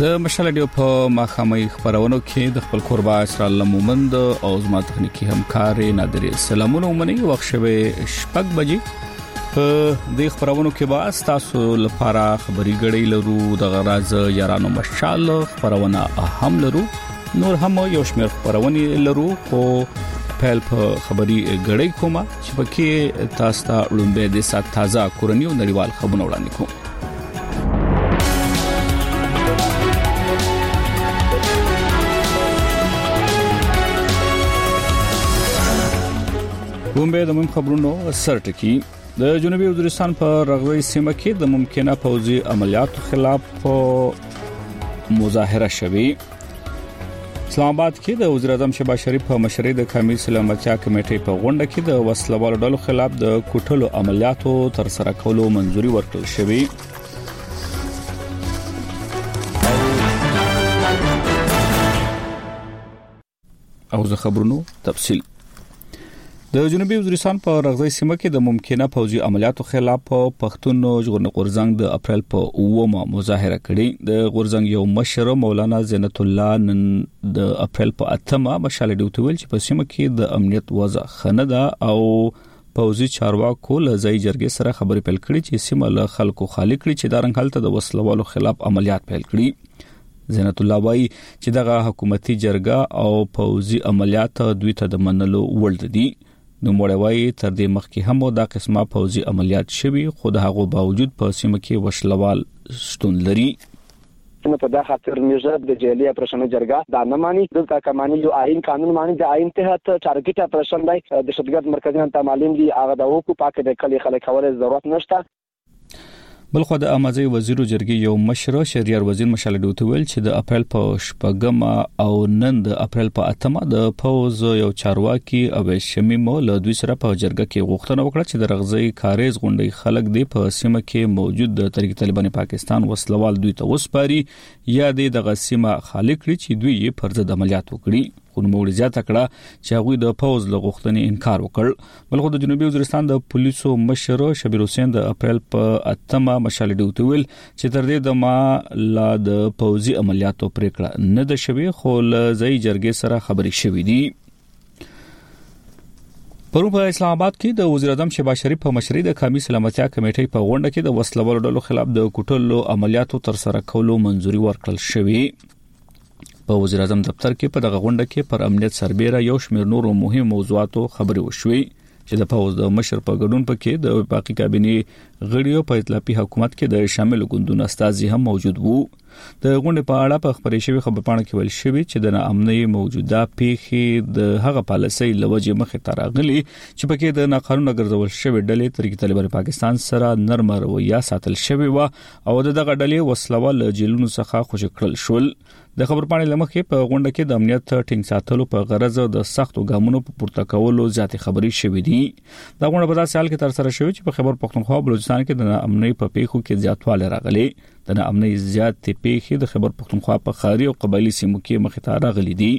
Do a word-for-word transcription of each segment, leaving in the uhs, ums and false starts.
د مشالډیو په مخامخ خبرونو کې د خپل قربا اسرار لمومند او زما تخنیکی همکار نادر سلامونه ومني وخت شوه شپږ بجې په د خبرونو کې با تاسو لپاره خبري غړي لرو د غراز یارانو مشال خبرونه اهم لرو نور هم یو شمېر خبرونه لرو خو په خبري غړي کومه چې پکې تاسو ته لومبه د سات تازه کورنیو نړیوال خبرونه وړاندې کوم کومبه د مم خبرونو سرټکی د جنوبي وزیرستان په رغوي سیمه کې د ممکنه پوځي عملیاتو خلاف مظاهره شوه اسلام آباد کې د وزیر اعظم شهباز شریف په مشرۍ د قومي سلامتیا کمیټې په غونډه کې د وسلوالو ډلو خلاف د کوټلو عملیاتو تر سره کولو منځوري ورکړل شوه او زه خبرونو تفصیل د جنوبي وزیرستان په رغوي سیمه کې د ممکنه پوځي عملیاتو خلاف پښتون ژغورنې غورځنګ د اپریل په اومه مظاهره کړې د غورځنګ یو مشر مولانا زینت الله نن د اپریل په اتمه مشال ډیوټویل چې په سیمه کې د امنیت وضع خنده او پوځي چارواکو له ځای جرګې سره خبرې پیل کړې چې سیمه له خلکو خالی کړي چې د رنګ د وسلوالو خلاف عملیات پیل کړي زینت الله وايي چې دغه حکومتي جرګه او پوځي عملیات دوی ته د منلو وړ دي نو موړوي تر دې مخکې هم دا قسمه پوځي عملیات شوي خو د هغه باوجود په سیمه کې وشلوال شتون لري نو په دا خاطر میجر د جیلی اپریشن جرګه دا نه مانی دلته کمانی یو آئین قانون مانی د آئین تحت ټارګټ اپریشن دی د دهشتګرد مرکزي تعلیم دی هغه د حقوقو پاک د کلی خلک کولای ضرورت نشته بلخو د امازي وزیر جرګي یو مشر شهريار وزیر مشال ډوتویل چې د اپریل په شپږم او نن د اپریل په اتمه د پوز یو چارواکي او شمیمو له دوی سره په جرګه کې غوښتنه وکړه چې د رغزي کاریز غونډي خلک دی په سیمه کې موجود د تحریک طالبان پاکستان وسلوال دوی ته وسپاري یا د غسیمه خالق لري چې دوی یې پر ضد عملیات وکړي خو نو زیات کړه چې هغه د پوز له غوښتنې انکار وکړ بلخو د جنوبي وزیرستان د پولیسو مشر شبیر حسین د اپریل په اتمه مشال ډیوټویل چې تر دې د ما لا د پوزي عملیاتو پریکړه نه د شوی خو له ځای جرګې سره خبري شوې دي پرون په اسلام آباد کې د وزیر اعظم شهباز شریف په مشرۍ د قومي سلامتیا کمیټې په غونډه کې د وسلوالو ډلو خلاف د کوټلو عملیاتو تر سره کولو منځوري ورکړل شوې په وزیر اعظم دفتر کې په دغه غونډه کې پر امنیت سربېره یو شمېر نورو مهم موضوعاتو خبرې وشوې چې د پوز د مشر په ګډون پکې د وفاقي کابینې غړیو په ائتلافي حکومت کې د شامل ګوندونو استازي هم موجود وو د غونډې په اړه په خبرې شوی خبرپاڼه کې ویل شوی چې د ناامنۍ موجوده پیښې د هغه پالیسۍ لوجې مخې ته راغلي چې پکې د ناقانونه ګرځول شوی ډلې تحریک طالبان پاکستان سره نرمه رویه ساتل شوی و او دغه ډلې وسلوال جیلونو څخه خوشی کړل شول د خبرپاڼې لمخې په غونډه کې د امنیت ټینګ ساتلو په غرض د سختو ګامونو په پورته کولو ځاتې خبري شوې دي دا غونډه په داسې حال کې تر سره شوې چې په خیبر پختونخوا بلوچستان کې د امنیت په پیښو کې زیاتوالی راغلی د امنیت زیاتې پیښې د خیبر پختونخوا په خاري او قبایلی سیمو کې مخ ته راغلي دي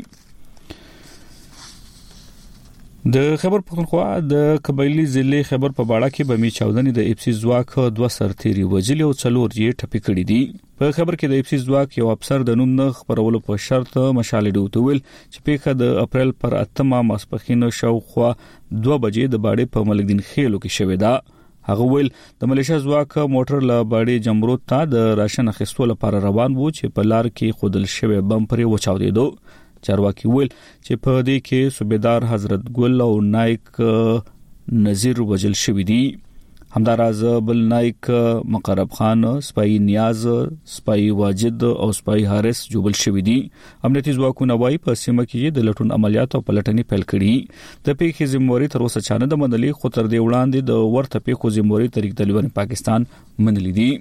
د خیبر پختونخوا د قبایلی ضلع خیبر په باړه کې بمی چاودنې د اپسی ځواک دوه سرتيري وجلي او څلور یې ټپي کړي دي په خبر کې د اپسی ځواک یو افسر د نوم نه خبرولو په شرط مشال ډیوټویل چې پیښه د اپریل پر اتمه ماسپخین شاوخوا دوه بجې د باړې په ملکدین خېلو کې شوې ده هغه ویل د ملیشیا ځواک موټر له باړې جمرود ته د راشن اخیستو لپاره روان وو چې په لار کې خودل شوی بم پرې وچاودېدو چارواکي ویل چې په دې کې صوبیدار حضرت ګل او نایک نذیر وجل شوی دی همداراز بل نایک مقرب خان سپای نیاز سپای واجد او سپای حارث جوبل شوی دی امنیتي ځواکونه وايي په سیمه کې د لټون عملیات او پلټنې پیل کړي د پیښې ذمہواری تر اوسه چانه د منلي خو تر دې وړاندې د ورته پیښو ذمہواری تحریک طالبان پاکستان منلي دي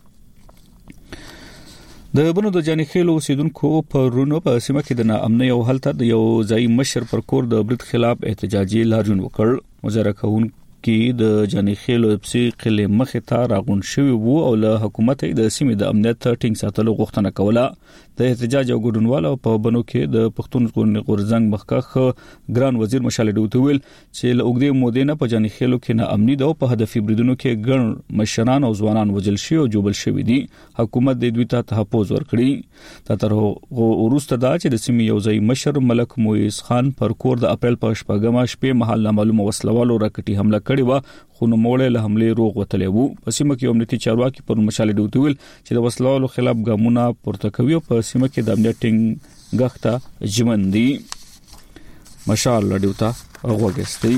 د بنو د جاني خېلو اوسیدونکو په رونو په سیمه کې د ناامنۍ او حالت د یو ځای مشر پر کور د برید خلاف احتجاجي لاریون وکړ مظاهره کوونکو کې د جانخیل اپسي قلې مخه ته راغون شوی وو او له حکومت د سیمې د امنیت ټینګ ساتلو غوښتنه کوله. د احتجاج او ګډونوالو په بنو کې د پښتون غورځنګ مخکښ ګران وزیر مشال ډوته ویل چې له اوږدې مودې نه په جانخیلو کې نه امني ده او په هدفي بریدونو کې ګڼ مشران او ځوانان وژل شوي او جوړل شوي دي. حکومت د دوی ته تحفظ ورکړي. دا تر وروسته دا چې د سیمې یو ځای مشر ملک مویز خان پر کور د اپریل په شپږمه شپې مهال معلومه وسلوالو راکټي حمله کړې و خو نو موړې له حمله روغ وتلی وو. په سیمه کې امنیتي چارواکي پر مشال ډوته ویل چې د وسلوالو خلاف ګامونه پورته کوي او په سیمه کې د امنیت ټینګ غښته ژمن دي. مشال ډوته غوښتي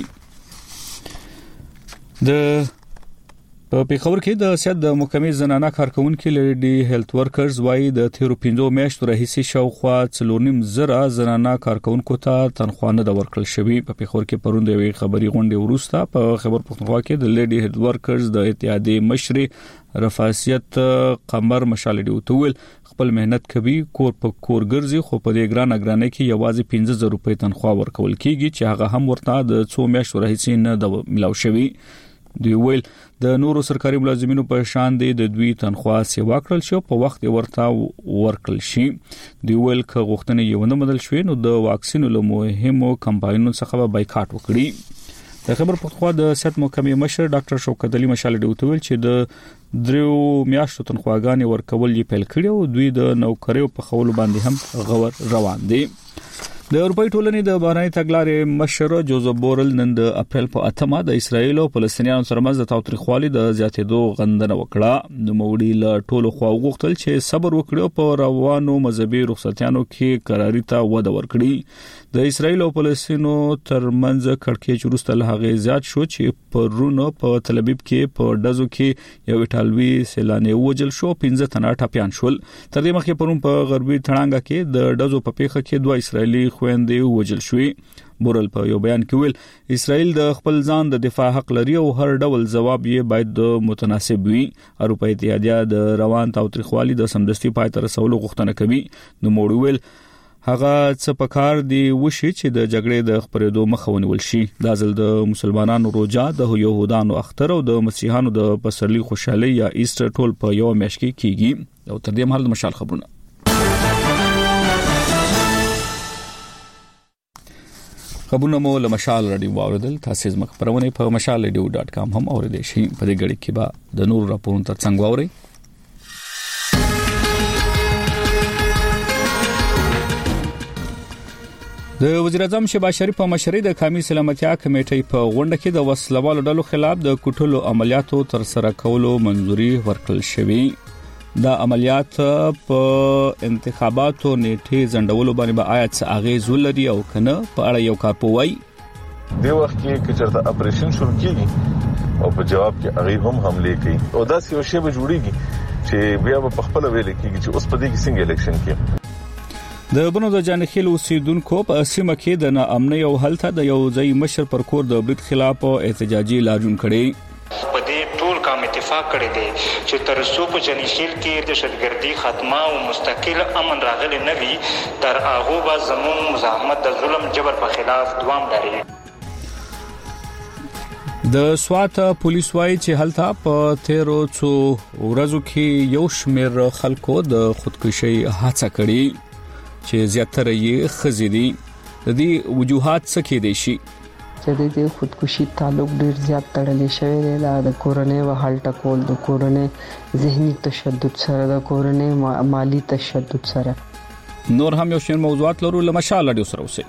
د په پیښور کې د سیاست د محکمې زنانه کارکونکو لیډي هیلث ورکرز وايي د تیرو پنځو میاشتو راهیسې شاوخوا څلور نیم زره زنانه کارکونکو ته تنخواه نه ورکړل شوی. په پیښور کې پروند یوې خبري غونډې وروسته په خبر پښتونخوا کې د لیډي هیلث ورکرز د اتحادیې مشر رفاسیت قمر مشال ډوته ویل خپل مهنت کوي کور په کور ګرځي خو په دې ګران اګرانه کې یوازې پنځه زره روپۍ تنخواه ورکول کیږي چې هغه هم ورته د څو میاشتو راهیسې نه د ملاو شوی. دی ویل د نورو سرکاري ملازمینو په شان دي د دوی تنخواه سیوا کړل شو په وخت ورته ورکړل شي. دی ویل ک غوښتنه یو نه بدل شوی نو د واکسینو له مهمو کمپاینونو څخه بایکاټ وکړي. د خبر پښتونخوا د سیاست محکمې مشر ډاکټر شوکت علي مشال ډوته ویل چې د دریو میاشتو تنخواهګانې ورکول یې پیل کړي او دوی د نوکریو په خولو باندې هم غور روان دي. د اروپای ټولنې د بهرنی تګلارې مشر جوزف بورل نن د اپریل په اتمه د اسرایل او فلسطینیانو ترمنځ د تاوتریخوالي د زیاتېدو غندنه وکړه. د موړي له ټولو خوا غوښتل چې صبر وکړي او په روانو مذهبي رخصتیانو کې قراري ته وده ورکړي. د اسرایل او فلسطینو ترمنځ کړکېچ وروسته له هغه زیات شو چې پرونو په تل ابیب کې په دزو کې یو ایټالوي سیلانی وجل شو پنځه تنه ټاپیان شول. تر دې مخکې پرون په غربي تړانګه کې د دزو په پیښه کې دوه اسرایلی خويندې وجل شوې. بورل په یو بیان کې ویل اسرائیل د خپل ځان د دفاع حق لري او هر ډول جواب یې باید متناسب وي. اروپای اتحادیه د روان تاوتریخوالي د سمدستي پای تر رسولو غوښتنه کوي. نو موړ ویل هغه څه پکار دی وشي چې د جګړې د خبرېدو مخه ونیول شي. دا ځل د مسلمانانو روزه د يهودانو اختر او د مسیحانو د پسرلي خوشحالي یا ایسټر ټول په یو میاشت کې کیږي. او تر دې مهال د مشال خبرونه خبرونه مو له مشال رادیو واوریدل. تاسو زما خبرونه په مشال رادیو ډاټ کام هم اوریدئ شئ. په دې غړي کې به د نور راپورونو ترڅنګ واورئ. د وزیر اعظم شهباز شریف په مشرۍ د قومي سلامتیا کمیټې په غونډه کې د وسلوالو ډلو خلاف د کوټلو عملیاتو تر سره کولو منځوري ورکړل شوې. دا عملیات په انتخاباتو نیټه ځندولو باندې به آیت اغیز ولري او کنه په اړه یو کار پوي. دی وخت کې چې چرته اپریشن شروع کیږي او په جواب کې هغه هم حمله کوي او دا یو شی به جوړیږي چې بیا په خپل ویل کېږي چې اوس په دې کې څنګه الیکشن کې د بنو د جانخیل اوسیدونکو په سیمه کې د ناامنۍ او هلته د یو ځای مشر پر کور د برید خلاف احتجاجي لاریون کړي. په دې ټول کام اتفاق کړی دی چې تر څو په جانخیل کې د شتګردي ختمه او مستقل امن راغلی نه وي تر هغه به زموږ مزاحمت د ظلم جبر په خلاف دوام لري. د سوات پولیس وايي چې هلته په تیرو څو ورځو کې یو شمېر خلکو د خودکشي هڅه کړې چې زیاتره یې خزې دي. د دې وجوهات څه کې دي شي چې د دې خودکشي تعلق ډیر زیات تړلې شوی دی د کورنۍ و حل ټکول د کورنۍ ذهني تشدد سره د کورنۍ مالی تشدد سره. نور هم یو شین موضوعات لرو لمشال اډیو سره اوسئ.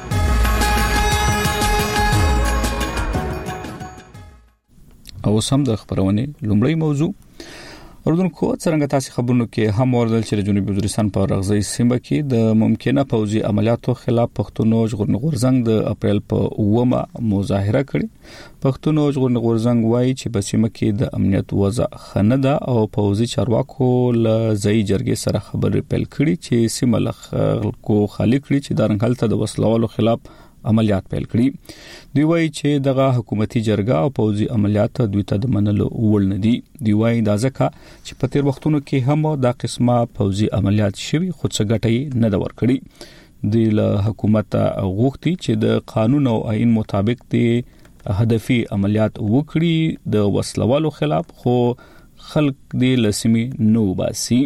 او سم د خبرونه لومړی موضوع اردن کو څنګه تاسو خبرونو کې هم وردل چې جنوبي وزیرستان په رغزي سیمه کې د ممکنه پوځي عملیاتو خلاف پښتون ژغورنې غورځنګ د اپریل په اومه مظاهره کړې. پښتون ژغورنې غورځنګ وایي چې په سیمه کې د امنیت وضع خنده او پوځي چارواکو له ځای جرګې سره خبرې پیل کړې چې سیمه له کو خالي کړي چې د رنګلته د وسلوالو خلاف عملیات پیل کړي. دوی وایي چې دغه حکومتي جرګه او پوځي عملیات دوی ته د منلو وړ نه دي. دوی وایي دا ځکه چې په تیر وختونو کې هم دا قسمه پوځي عملیات شوي خو څه ګټه نه دا ورکړي. دوی له حکومت غوښتي چې د قانون او آئین مطابق د هدفي عملیات وکړي د وسلوالو خلاف، خو خلک دې لسمي نو باسي.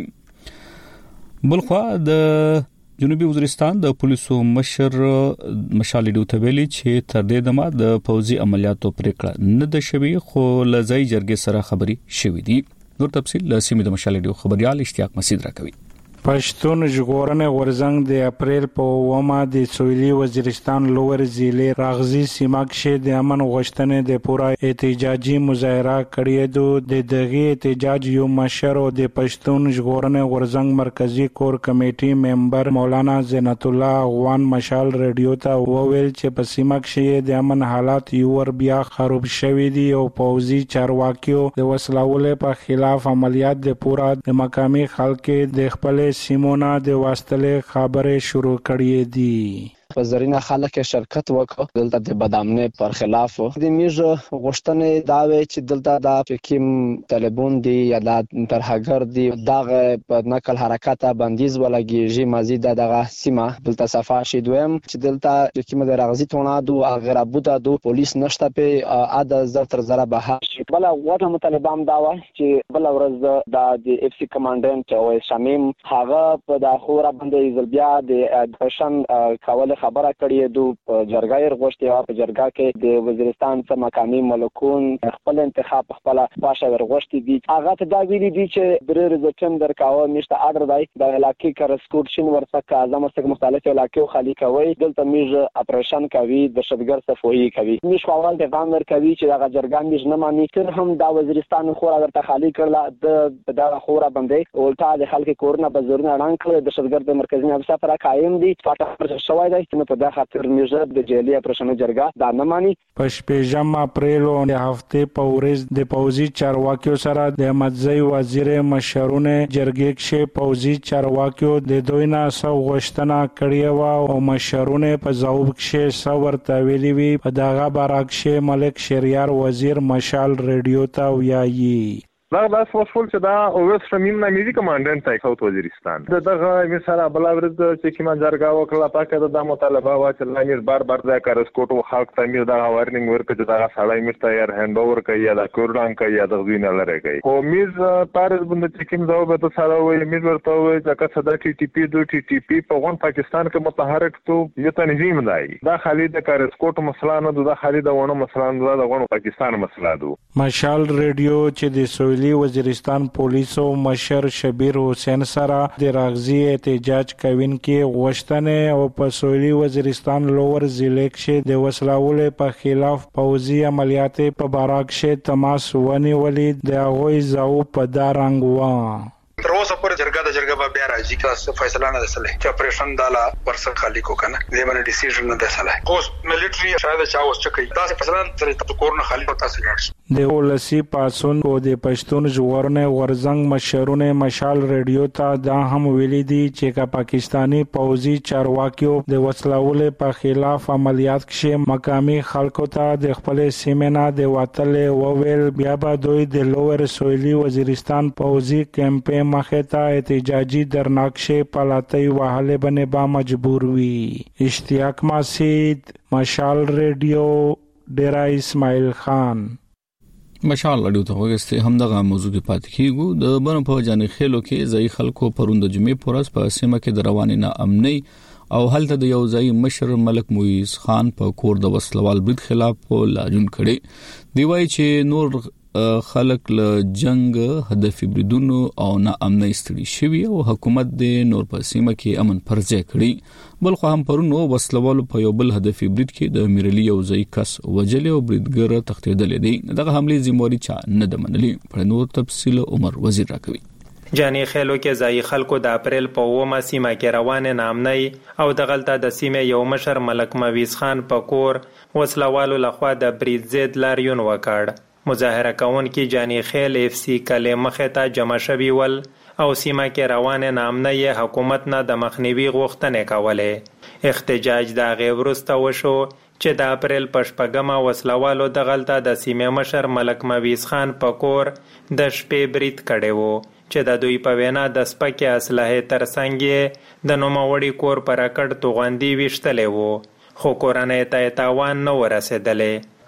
بلخوا د جنوبي وزیرستان د پولیسو مشر مشال ډیوته ویلي چې تر دې دمه د پوځي عملیاتو پریکړه نه ده شوې، خو لځای جرګې سره خبري شوې دي. نور تفصیل لسمي د مشال ډیو خبريال اشتیاق مسعود راکوي. پښتون ژغورنې غورځنګ د اپریل په اومه د سویلي وزیرستان لوور ضلع راغزي سیمه کې د امن غوښتنې د پورا احتجاجي مظاهره کړې دو. د دغه احتجاج یو مشر او د پښتون ژغورنې غورځنګ مرکزی کور کمیټي ممبر مولانا زینت الله افغان مشال رادیو ته وویل چې په سیمه کې د امن حالات یو ور بیا خراب شوي دي او پوځي چارواکیو د وسلوالو په خلاف عملیات د پورا د مقامي خلکو د خپل سیمونه د واستلې خبرې شروع کړې دي. په زرینه خلک شرکت وکړ دلته د بدامنه پر خلاف د میژ غوښتنې داوي چې دلته د پکیم طالبون دی یا د ترهګر دی دغه په نقل حرکت بندیز ولګي مزید دغه سیمه دلته صفه شي دویم چې دلته پکیم د رغزي تونادو غیر ابودا دو پولیس نشته په اده زتر زره به بل وټه مطالبام داوي چې بل ورځ د اف سی کمانډنټ او شمیم هغه په د خورا باندې زلبیا د پشن کول خبره کړې دو جرګای غوښتي په جرګه کې د وزیرستان څخه مقامي ملکون خپل انتخاب خپل پاشه ورغوښتي دي. هغه ته دا ویلي دي چې درې ورځې درکاوه نشته اډر دی د علاقې کرسکوټشن ورڅخه اعظم څخه مختلف علاقې خالی کوي دلته میژ اپریشن کوي د شتګر صفوي کوي میژ خپل د غامر کوي چې هغه جرګان میژ نه مانی تر هم د وزیرستان خورا ورته خالی کړل د د خورا باندې اولټا د خلک کورونه بزرونه اعلان کړل د شتګر د مرکزی افسر را قائم دي پټه شوی دی نو په دغه خاطر میژ د جیلی اپریشن جرګه دا نه مانی. په شپږم اپریل او د هفته په ورځ د پوځي چارواکیو سره د مدځي وزیر مشرونه جرګې کې پوځي چارواکیو د دوی نه سو غوښتنه کړې و او مشرونه په ځواب کې سو ورته ویلي وی. په دغه برعکس ملک شریار وزیر مشال رادیو ته ویایي دا داس وصول چې دا اوس شمیم نامیزي کمانډنټ تای خوت وزیرستان دغه مثلا بل ورځ چې کیما جرګه وکړه پاکه د مطالبه وا چې لامیر بار بار دا کارسکوټو خلک ته میر دا وارنینګ ورکړي دا سړی میر تیار هند اوور کوي یا دا کورډان کوي یا د غوینه لره کوي خو میز پارس بند چې کیم دا به ته سره وي میز ورته وي چې صدا ټي ټي پی دو ټي ټي پی په غون پاکستان کې متحرک تو یو تنظیم دی دا خالي د کارسکوټو مسله نه دا خالي د ونه مسله نه دا غون پاکستان مسله دو. مشال رادیو چې د سویلي وزیرستان پولیسو مشر شبیر حسین سره د راغزي احتجاج کوونکي غوښتنې او په سویلي وزیرستان لوور ضلع کې د وسلوالو په خلاف پوځي عملیات په اړه کې تماس ونیولې د هغوی ځواب په دا رنګ و. تر اوسه پورې جرګه د جرګه به بیا راځي چې فیصله نه وسله چې اپریشن دالا ورسره خالی کو کنه دې باندې ډیسیژن نه وسله اوس ملټری شاید چا اوس چکی دا فیصله تر کورن خالی او تاسو لاړ د ولسی پاسون او د پښتون ژغورنې غورځنګ مشرونه مشال رادیو ته دا هم ویلي دي چې کا پاکستانی پوځي چارواکیو د وسلوالو په خلاف عملیات کې مقامي خلکو ته د خپل سیمه د وټل وویل بیا به دوی د لوور سویلي وزیرستان پوځي کمپ مخه ته احتجاجي درناکشه پلاتای وهله بنه با مجبور وی. اشتیاق مسعود مشال رادیو ډیرا اسماعیل خان. مشال رادیو ته وګسته همدغه موضوع کې پاتې کیږو. د بنو په جانې خېلو کې ځای خلکو پروند جمعې پورس په سیمه کې د رواني نه امني او هلته د یو ځای مشر ملک مویز خان په کور د وسلوال برید خلاف لاجون کړي دی وای چې نور خلک له جنگ هدفي بریدونو او نه امني ستړي شوی او حکومت د نور په سیمه کې امن پرځای کړي بل خو هم پرونو وسلوالو په یو بل هدفي برید کې د میرلی یو ځای کس وجل او بریدګر تختیدل دي دغه حمله ذمہواری چا نه د منلي په نور تفصیل عمر وزیر راکوي. جانی خېلو کې ځای خلکو د اپریل په اومه سیمه کې روانه نامنۍ او د غلطه د سیمه یو مشر ملک مویز خان په کور وسلوالو لخوا د برید زید لاریون وکړ. مظاهره کون کی جانی خیل اف سی کله مخه ته جمع شوی ول او سیمه کې روانه نامنۍ حکومت نه د مخنیوي غوښتنه کوله. احتجاج د غیورسته وشو چې د اپریل په شپږمه وسلوالو د غلطه د سیمه مشر ملک مویز خان په کور د شپې برید کړي وو چې د دوی په وینا د سپکه اسلحه ترڅنګ د نوموړي کور پر کډ توغندي وشتلې وو خو کورنۍ ته تاوان نه ورسېدلې.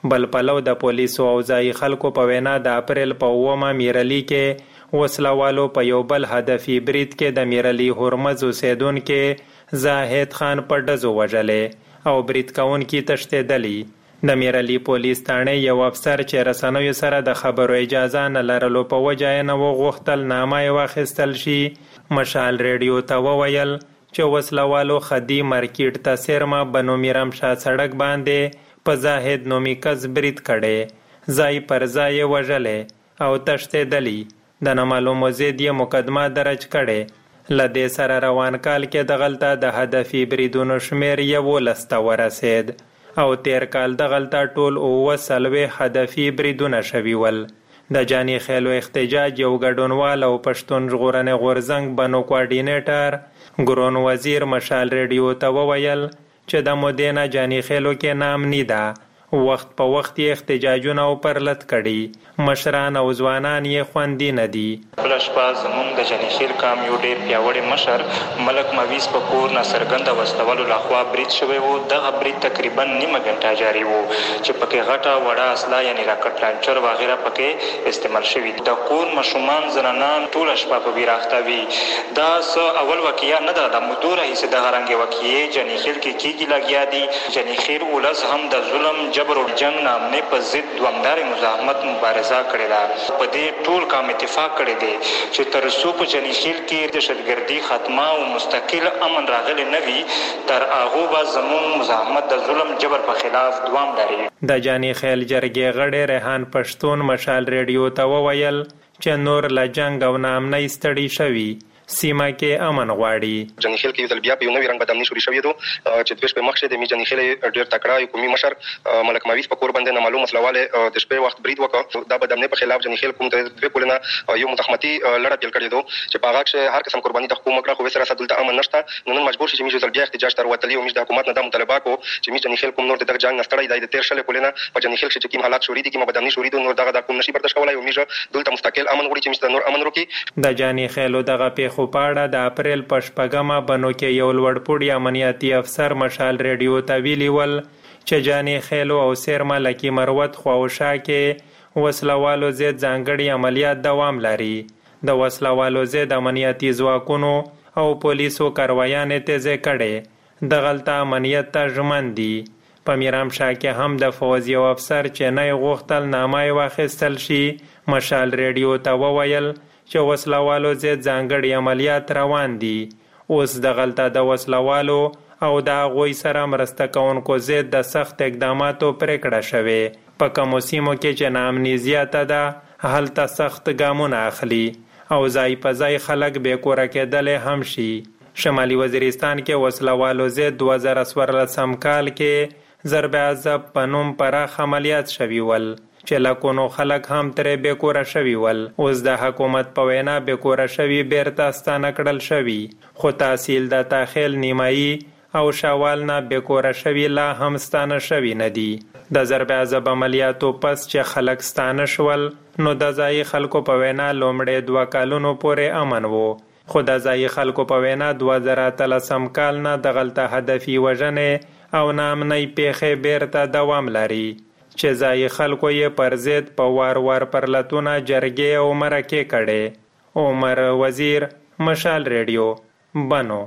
بل پلو د پولیسو او ځایي خلکو په وینا د اپریل په اومه میرلی کې وسلوالو په یو بل هدفي برید کې د میرلی هرمز اوسیدونکي زاهد خان په ډزو وژلې او برید کوونکي تښتېدلي. د میرلی پولیس تاڼې یو افسر چې رسنیو سره د خبرو اجازه نه لرلو په وجه یې نه وغوښتل نامه یې واخیستل شي. مشال ریډیو ته وویل چې وسلوالو خدي مارکیټ ته سیرما بنو میرم شاه سړک باندې په زاهد نومي کس برید کړی، ځای پر ځای یې وژلې او تښتېدلي. د نامعلومو ضد یې مقدمه درج کړې. له دې سره روان کال کې دغلته د هدفي بریدونو شمېر یولس ته ورسېد او تیر کال دغلته ټول اووه څلوېښت هدفي بریدونه شوي ول. د جاني خیلو احتجاج یو ګډونوال او پښتون ژغورنې غورځنګ بنو کوارډینیټر ګرون وزیر مشال ریډیو ته وویل چې د مودې نه جاني خیلو کې نامني ده. وخت په وخت یې احتجاجونه او پرلت کړي، مشران او ځوانان یې خوندي نه دي. بله شپه زموږ د جاني خیل کام یو ډېر پیاوړی مشر ملک مویز په کور ناڅرګنده وسلوالو لخوا برید شوی و. دغه برید تقریبا نیمه ګنټه جاري و چې پکې غټه وړه اسله یعنې راکټ لانچر وغیره پکې استعمال شوي. د کور ماشومان زنانان ټوله شپه په ویر اخته وي. دا څه اول واقعه نه ده، د مودو راهیسې دغه رنګې واقعې جاني خیل کې کېږي لګیا دي. جاني خیل ولس هم د ظلم جبر او جنګ نامنې په ضد دوامدارې مزاحمت مبارزه کړې ده. په دې ټول کام اتفاق کړی دی چې تر څو په جاني خیل کې دهشتګردي ختمه او مستقل امن راغلی نه وي، تر هغو به زموږ مزاحمت د ظلم جبر په خلاف دوام لري. د جاني خیل جرګې غړی ریحان پښتون مشال ریډیو ته وویل چې نور له جنګ او ناامنۍ ستړي شوي، سیمه کې امن غواړي. جاني خیل کې یو ځل بیا په یو نوي رنګ بدامني شوري شوې ده چې دوه شپې مخکې د می جاني خیل ډېر تکړه حکومي مشر ملک مویز په کور باندې نامعلوم وسلواله د شپې وخت برید وکړ. دا بدامني په خلاف جاني خیل کوم د دوه کولنه یو متخمتي لړ پیل کړی ده چې په هغه کې هر قسم قرباني د حکومت کړه، خو سره سره امن نشته. نو نن مجبور شي چې می ځل بیا احتجاج تر وتلی او می د حکومت نه د مطالبه کو چې می جاني خیل کوم نور دغه جنگ نستړی د تیر شل کولنه په جاني خیل کې چې کوم حالات شوري دي کوم بدامني شوري دي نور دغه د کوم نشي برداشت کولای او می دلته مستقل امن غوړي چې می نور امن وکړي. د جاني خیل دغه پیښو په اړه د اپریل په شپږمه بنو کې یو لوړپوړی امنیتي افسر مشال ریډیو ته ویلي ول چې جاني خیلو او سیرما لکي مروت خواوشا کې وسلوالو ضد ځانګړي عملیات دوام لري. د وسلوالو ضد امنیتي ځواکونو او پولیسو کاروایانې تیزې کړې. دغلته امنیت ته ژمن دي. په میرام شاه کې هم د فوز یو افسر چې نه غوښتل نامه یې واخیستل شي مشال ریډیو ته وویل چې وسلوالو ضد ځانګړي عملیات روان دي. اوس دغلته د وسلوالو او د هغوی سره مرسته کوونکو ضد د سخت اقداماتو پرېکړه شوې. په کومو سیمو کې چې ناامني زیاته ده هلته سخت ګامونه اخلي او ځای په ځای خلک بېکوره کېدلی هم شي. شمالي وزیرستان کې وسلوالو ضد دوه زره څوارلسم کال کې ضرب عذاب په نوم پراخ عملیات شوي ول چې لکونو خلک هم ترې بېکوره شوي ول. اوس د حکومت په وینا بېکوره شوي بیرته ستانه کړل شوي، خو تحصیل د تاخیل نیمایي او شوال نه بېکوره شوي لا هم ستانه شوي نه دي. د ضرب عذاب عملیاتو پس چې خلک ستانه شول نو د ځایي خلکو په وینا لومړی دوه کالونو پورې امن و، خو د ځایي خلکو په وینا دوه زره اتلسم کال نه دغلته هدفي وژنې او ناامنۍ پیښې بیرته دوام لري چې ځایي خلکو یې پر ضد په وار وار پرلتونه جرګې او مرکې کړې. عمر وزیر مشال ریډیو بنو.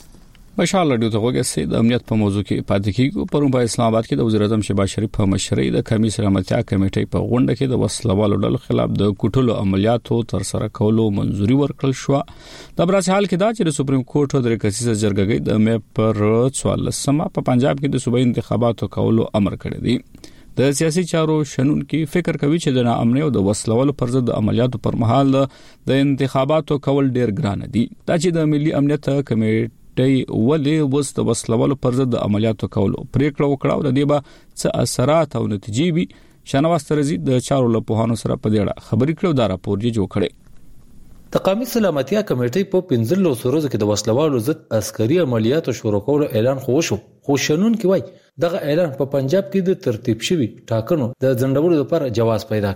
مشال ریډیو ته وګورئ د امنیت په موضوع کې پاتې کیږو. پرون په اسلام آباد کې د وزیر اعظم شهباز شریف په مشرۍ د قومي سلامتیا کمیټې په غونډه کې د وسلوالو ډلو خلاف د کوټلو عملیاتو تر سره کولو منځوري ورکړل شو. د براسي حال کې دا چې د سپریم کورټ د کسیسه جرګې د مې پر څوارلسمه په پنجاب کې د صوبایي انتخاباتو کولو امر کړی دی. د سیاسي چارو شنونکي فکر کوي چې د ناامنۍ او د وسلوالو پر ضد د عملیاتو پر مهال د انتخاباتو کول ډیر ګران دي. دا چې د ملي امنیت کمیټې ولې وس د وسلوالو پر ضد د عملیاتو کولو پریکړه وکړه او د دې به څه اثرات او نتیجې وي. شنواز ترزي د چارو له پوهانو سره په دې اړه خبرې کړو. دا راپور یې جوړ کړی. د قومي سلامتیا کمیټې په پنځلس ورځو کې د وسلوالو ضد عسکري عملیاتو شروع کولو اعلان خو وشو، خو شنونکي وایي دغه اعلان په پنجاب کې د ترتیب شوي ټاکنو د ځنډولو لپاره جواز پیدا کوي.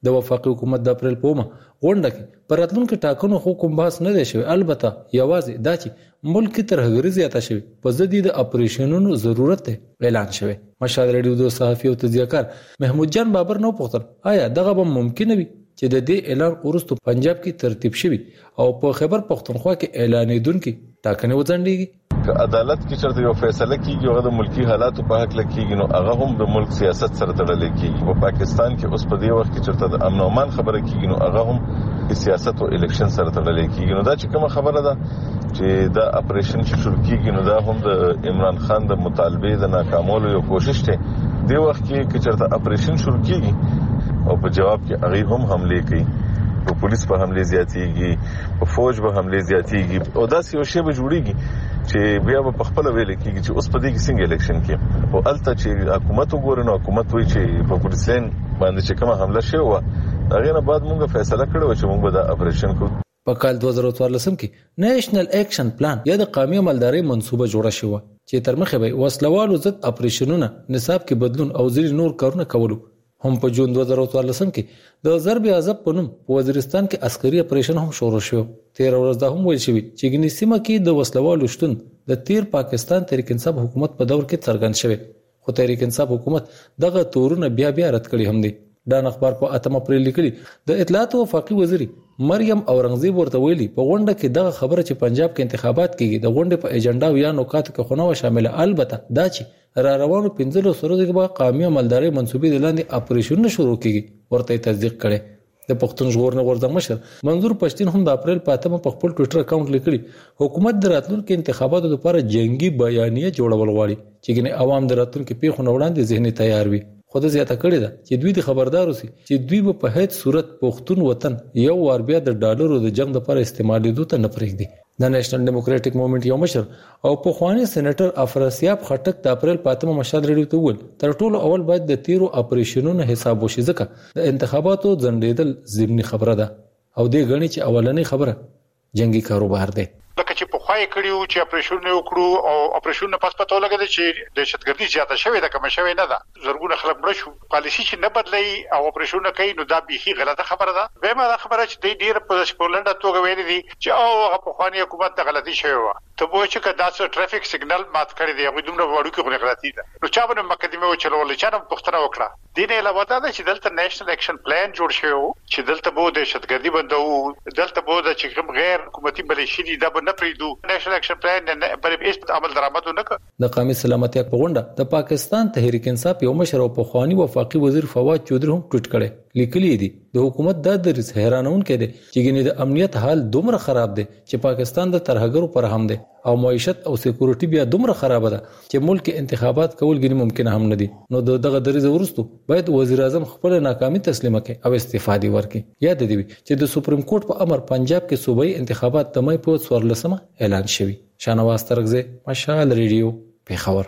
د وفاقي حکومت د اپریل په اومه غونډه کې پر راتلونکو ټاکنو خو کوم بحث نه دی شوی، البته یوازې دا چې ملک کې ترهګري زیاته شوې په ضد د اپریشنونو ضرورت دی اعلان شوی. مشال رادیو د صحافي او تجزیه‌کار محمود جان بابر نو پوښتنه آیا دغه به ممکن وي چې د دې اعلان وروسته پنجاب کې ترتیب شوی او په خیبر پختونخوا کې اعلانېدونکي ټاکنې وځنډېږي. که عدالت کې چرته یو فیصله کیږي او د ملکی حالاتو په حق لکېږي نو هغه هم د ملک سیاست سره تړل کېږي. په پاکستان کې اوس په دې وخت کې چرته د امن او امان خبره کیږي نو هغه هم د سیاست او الیکشن سره تړل کېږي. نو دا چې کومه خبره ده چې دا اپریشن چې شروع کیږي نو دا هم د عمران خان د مطالبه د ناکامولو یو کوشش دی. دی وخت کې چې چرته اپریشن شروع کیږي او په جواب کې هغه هم حمله کوي، په پولیس په حمله زیاتېږي، په فوج په حمله زیاتېږي او دا یو شی به جوړیږي چې بیا په خپل ویل کېږي چې اوس په دې کې څنګه الیکشن کې او الته چې حکومت وګوري نو حکومت وایي چې په پولیس لین باندې چې کومه حمله شوه و هغه نه بعد موږ فیصله کړو چې موږ به دا اپریشن کوو. په کال دوه زره څوارلس کې نېشنل اکشن پلان یا د قومي مالداري منصوبه جوړه شوه چې تر مخه به وسلوالو ضد اپریشنونه نصاب کې بدلون او ځینې نور کارونه کولو. هم په جون دوه زره څوارلس کې د ضرب عذاب په نوم په وزیرستان کې عسکري اپریشن هم شروع شو. تیر ورځ دا هم ویل شوی چې ګنې سیمه کې د وسلوالو شتون د تیر پاکستان تحریک انصاف حکومت په دور کې څرګند شوی، خو تحریک انصاف حکومت دغه تورونه بیا بیا رد کړي هم دي. دا اخبار په اتم اپریل لیکلي د اطلاعات او وفاقي وزیر مریم اورنګزیب ورته ویلي په غونډه کې دغه خبره چې پنجاب کې انتخابات کیږي د غونډې په ایجنډا یا نوکاتو کې خو نه شامل، البته دا چې را روانو پنځلو سرو کې به قومي مالداري منصوبې د لاندې اپریشن شروع کیږي ورته تصدیق کړي. د پښتون ژغورنې غورځنګ مشر منظور پښتين هم د اپریل په اتمه په خپل ټوئیټر اکاونټ لیکلي حکومت د راتلونکو انتخاباتو لپاره جنگي بیانیه جوړول غواړي چې ګنې عوام د راتلونکو پیښو نه وړاندې ذهني تیار وي. خود زیاته کړی ده چې دوی د خبردار اوسي چې دوی په هیڅ صورت پښتون وطن یو وار بیا د ډالرو د جنگ لپاره استعمالېدو ته نه پرېږدي. د نېشنل ډیموکراټک موومېنټ یو مشر او پخوانی سېنیټر افراسیاب خټک د اپریل په اتمه مشال ریډیو ته وویل تر ټولو اول باید د تیرو اپریشنونو حساب وشي ځکه د انتخاباتو ځنډېدل ضمني خبره ده او دې غني چې اولنۍ خبره جنگي کاروبار دی. لکه چې په خوای کړیو چې اپریشن وکړو او اپریشن پس پته ولګید چې دهشتګردي زیاته شوې ده کوم شوې نه ده، زرګونه خلک مړ شو. پالیسی چې نه بدلای او اپریشن کوي نو دا بيخي غلطه خبره ده. به ما دا خبره چې د ډیر په پولنډ توګه ویل دي چې او هغه په خواني حکومت ته غلطي شوی و ته وایي چې کدا څه ټریفیک سیګنل مات کړی دی هغه دومره وړو کې غلطي ده نو چا باندې مقدمه و چلول چې نن پښتنه وکړه. دین علاوه دا چې دلته نېشنل اکشن پلان جوړ شوی چې دلته بو دهشتګردي بندو، دلته بو د چې غیر حکومتي ملیشي دي دا به نه پریدو. نېشنل اکشن پلان نه بلې هیڅ عمل درآمد نه کړ. د قومي سلامتیا په غونډه د پاکستان تحریک انصاف یو مشر او پخوانی وفاقي وزیر فواد چودري هم ټویټ کړي لیکلي دي د حکومت د درس حیرانون کې دي چې ګنې د امنیت حال دومره خراب دی چې پاکستان د ترهګرو پر هم دی او معیشت او سکیورټي بیا دومره خراب ده چې ملک انتخابات کول ګنې ممکن هم نه دي. نو دغه درز ورستو باید وزیر اعظم خپل ناکامي تسلیم کړي او استعفا دی ورکړي. یاد دی چې د سپریم کورټ په امر پنجاب کې صوبایي انتخابات د مې په څوارلسمه اعلان شوی. شانواز ترغزه مشال ریډیو پیښور.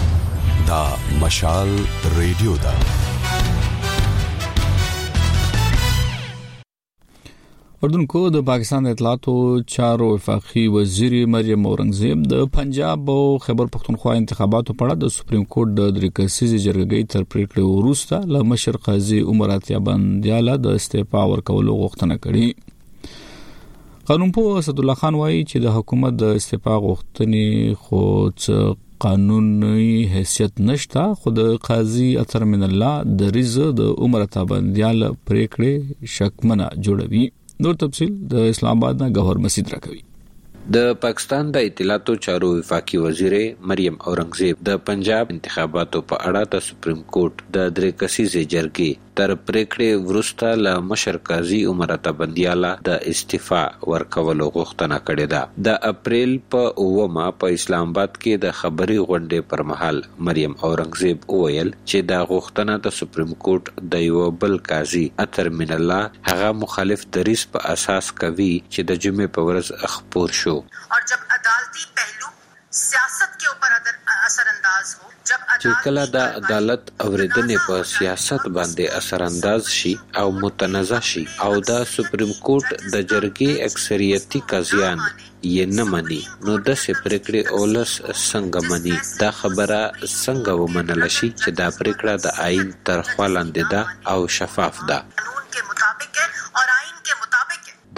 دا مشال ریډیو دا اردوونکو د پاکستان د اطلاعاتو چارو وفاقي وزیر مریم اورنګزیب د پنجاب او خیبر پختونخوا انتخاباتو په اړه د سپریم کورټ د درې کسیزې جرګې تر پریکړې وروسته له مشر قاضي عمر عطیه بندیاله د استعفا ورکولو غوښتنه کړې. قانونپوه اسد الله خان وایي چې د حکومت د استعفا غوښتنې خو څه قانوني حیثیت نشته، خو د قاضي اطهر من الله د رضا د عمر عطیه بندیاله پریکړې شکمنه جوړوي. نور تفصیل د اسلام آباد نه گوهر مسعود راکوي. د پاکستان د اطلاعاتو چارو وفاقي وزیر مریم اورنګزیب د پنجاب انتخاباتو په اړه د سپریم کورټ د درې کسیزې جرګې تر پریکړې وروسته له مشر قاضي عمر عطیه بندیاله د استعفا ورکولو غوښتنه کړې ده. د اپریل په اوومه په اسلام آباد کې د خبري غونډې پر مهال مریم اورنګزیب وویل چې دا غوښتنه د سپریم کورټ د یو بل قاضي اطهر من الله هغه مخالف دریځ په اساس کوي چې د جمعې په ورځ خپور شو. और जब अदालती पहलू सियासत के ऊपर असर अंदाज हो, जब چې کله د عدالت اوریدنې په سیاست باندې اثر انداز شي او متنازع شي او د سپریم کورټ د جرګې اکثریتي قاضیان یې نه مني نو د پریکړې اولس څنګه مني؟ دا خبره څنګه ومنل شي چې دا پریکړه د آئین تر خوا لاندې ده او شفاف ده؟ قانون के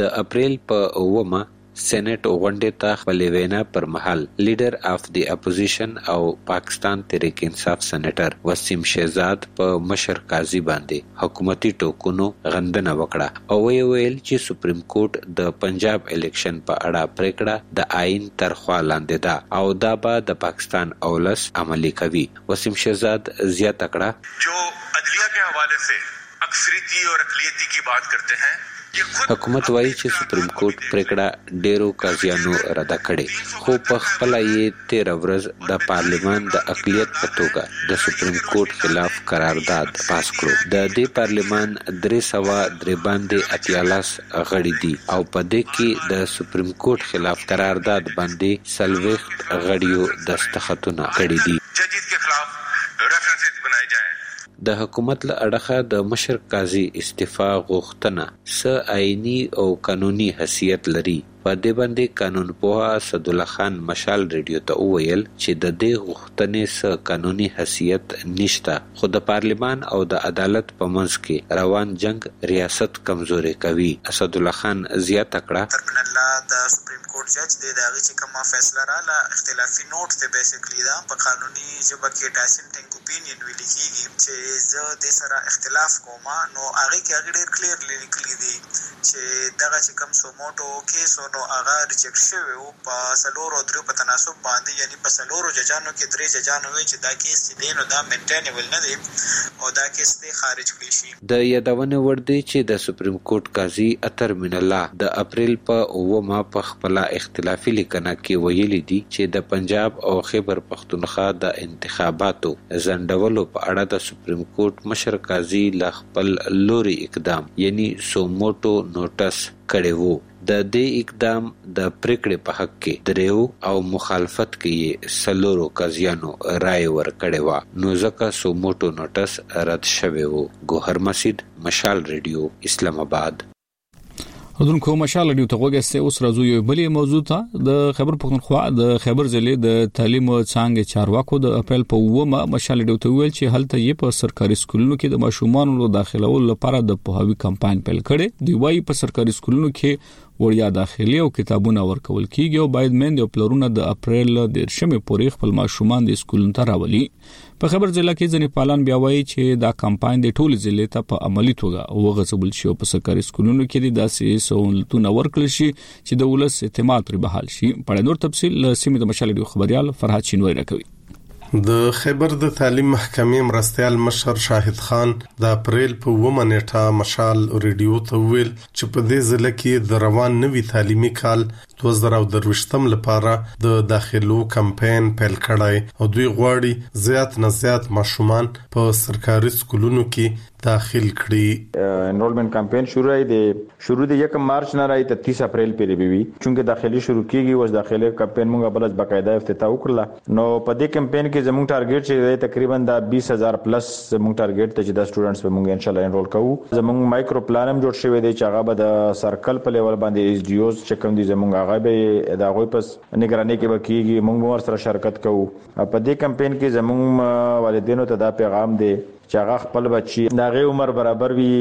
د اپریل په اومه سېنات غونډې ته خپل وینا پر مهال لیډر اف دی اپوزیشن او پاکستان تحریک انصاف سېنیټر وسیم شهزاد په مشر قاضي باندې حکومتي ټوکونو غندنه وکړه او ویل چې سپریم کورټ د پنجاب الیکشن په اړه پریکړه د آئین تر خوا لاندې ده او دا به د پاکستان اولس عملی کوي. وسیم شهزاد زیاته کړه جو عدلیہ کے حوالے سے اکثریتی اور اقلیتی کی بات کرتے ہیں حکومت وایي چې سپریم کورټ پریکړه ډیرو قاضیانو رد کړې خو په خپل یې تیر ورځ د پارلیمان د اقلیت په توګه د سپریم کورټ خلاف قرارداد پاس کړو. د دې پارلیمان درې سوه درې باندې اتیالاس غړي دي او په دې کې د سپریم کورټ خلاف قرارداد باندې څلوېښت غړیو دستخطونه کړي دي. ججز کے خلاف ریفرنسز بنائے جائیں. د حکومت له اړخه د مشر قاضي استعفا غوښتنه څه آئینی او قانوني حیثیت لري. په دې باندې قانون پوها اسدالله خان مشال ریډیو ته وویل چې د دې غوښتنې څه قانوني حیثیت نشته خو د پارلیمان او د عدالت په منځ کې روان جنگ ریاست کمزوري کوي. اسدالله خان زیاته کړه ترمن الله د سپریم کورټ جج دی دا چې کومه فیصله رااله اختلافي نوٹ ته بیسیکلی دا په قانوني ژبه کې ډایسنټینګ اوپینین ویل کیږي چې زه د سره اختلاف کوم نو هغه کې هغه ډیر کلیرلی لیکلي دي چې دغه چې کوم سوموټو کیس نو هغه ریجیکټ شوی او په سلورو درو په تناسب باندې یعنی په سلورو ججانو کې درې ججانو وی چې دا کیس دی نو دا مینټینبل نه دی او دا کیس دی خارج کړی شي. د یادونه ور دي چې د سپریم کورټ قاضي ترمن الله د اپریل په اومه په خپل اختلافي لیکنه کې ویلي دي چې د پنجاب او خیبر پختونخوا د انتخاباتو ځنډولو په اړه د سپریم کورټ مشر قاضي ل خپل لوري اقدام یعنی سوموټو نوټس کړي وو. د دې اقدام د پریکړې په حق کې دریو او مخالفت کې سلورو قاضیانو رائے ورکړې و نو ځکه سوموټو نوټس رد شوی وو. ګوهر مسجد مشال ریډیو اسلام آباد. حضرونکو مشال ریډیو ته وګورئ. اوس راځو یو بلې موضوع ته. د خیبر پختونخوا د خیبر ضلع د تعلیم څانګې چارواکو د اپریل په اومه مشال ریډیو ته ویل چې هلته یې په سرکاري سکولونو کې د ماشومانو داخلولو لپاره د پوهاوی کمپاین پیل کړي. دی وايي په سرکاري سکولونو کې وړیا داخلي او کتابونه ورکول کیږي او باید مند او پلرونه د اپریل د شمه پورې خپل ماشومان د سکولونو ته راولي. په خبر ضلع کې ځنې پالان بیا وایي چې دا کمپاین د ټول ضلع ته په عملی توګه وغځول شي او په سرکاري سکولونو کې د داسې سہولتونه ورکړل شي چې د ولس اعتماد پر بحال شي. په نور تفصیل سیمه د مشال ریډیو خبريال فرحات شینواری راکوي. د خیبر د تعلیم محکمې مرستيال مشر شاهد خان د اپریل په اومه نیټه مشال ریډیو ته ویل چې په دې ضلع کې د روان نوي تعلیمي کال دوه زره درویشتم لپاره د داخلو کمپاین پیل کړای او دوی غواړي زیات نه زیات ماشومان په سرکاري سکولونو کې داخل کړي. انرولمنٹ کمپاین شروع ہے دی شروع دی یکم مارچ نه راځي ته تیس اپریل پورې وي چونکه داخلي شروع کیږي وس داخلي کمپاین موږ بلځ باقاعده افتتاح وکړه. نو په دې کمپاین کې زموږ ټارګټ چې تقریبا د بیس هزار پلس زموږ ټارګټ ته چې د سټوډنټس به موږ ان شاء الله انرول کوو. زموږ مایکرو پلان هم جوړ شوی دی چې هغه به د سرکل په لیول باندې ایس ډی اوز چې کوم دي زموږ هغه به د هغه پس نگرانی کې وکیږي. موږ ور سره شرکت کوو. په دې کمپاین کې زموږ والدینو ته دا پیغام دی چې هغه خپل بچي دغه عمر برابر وي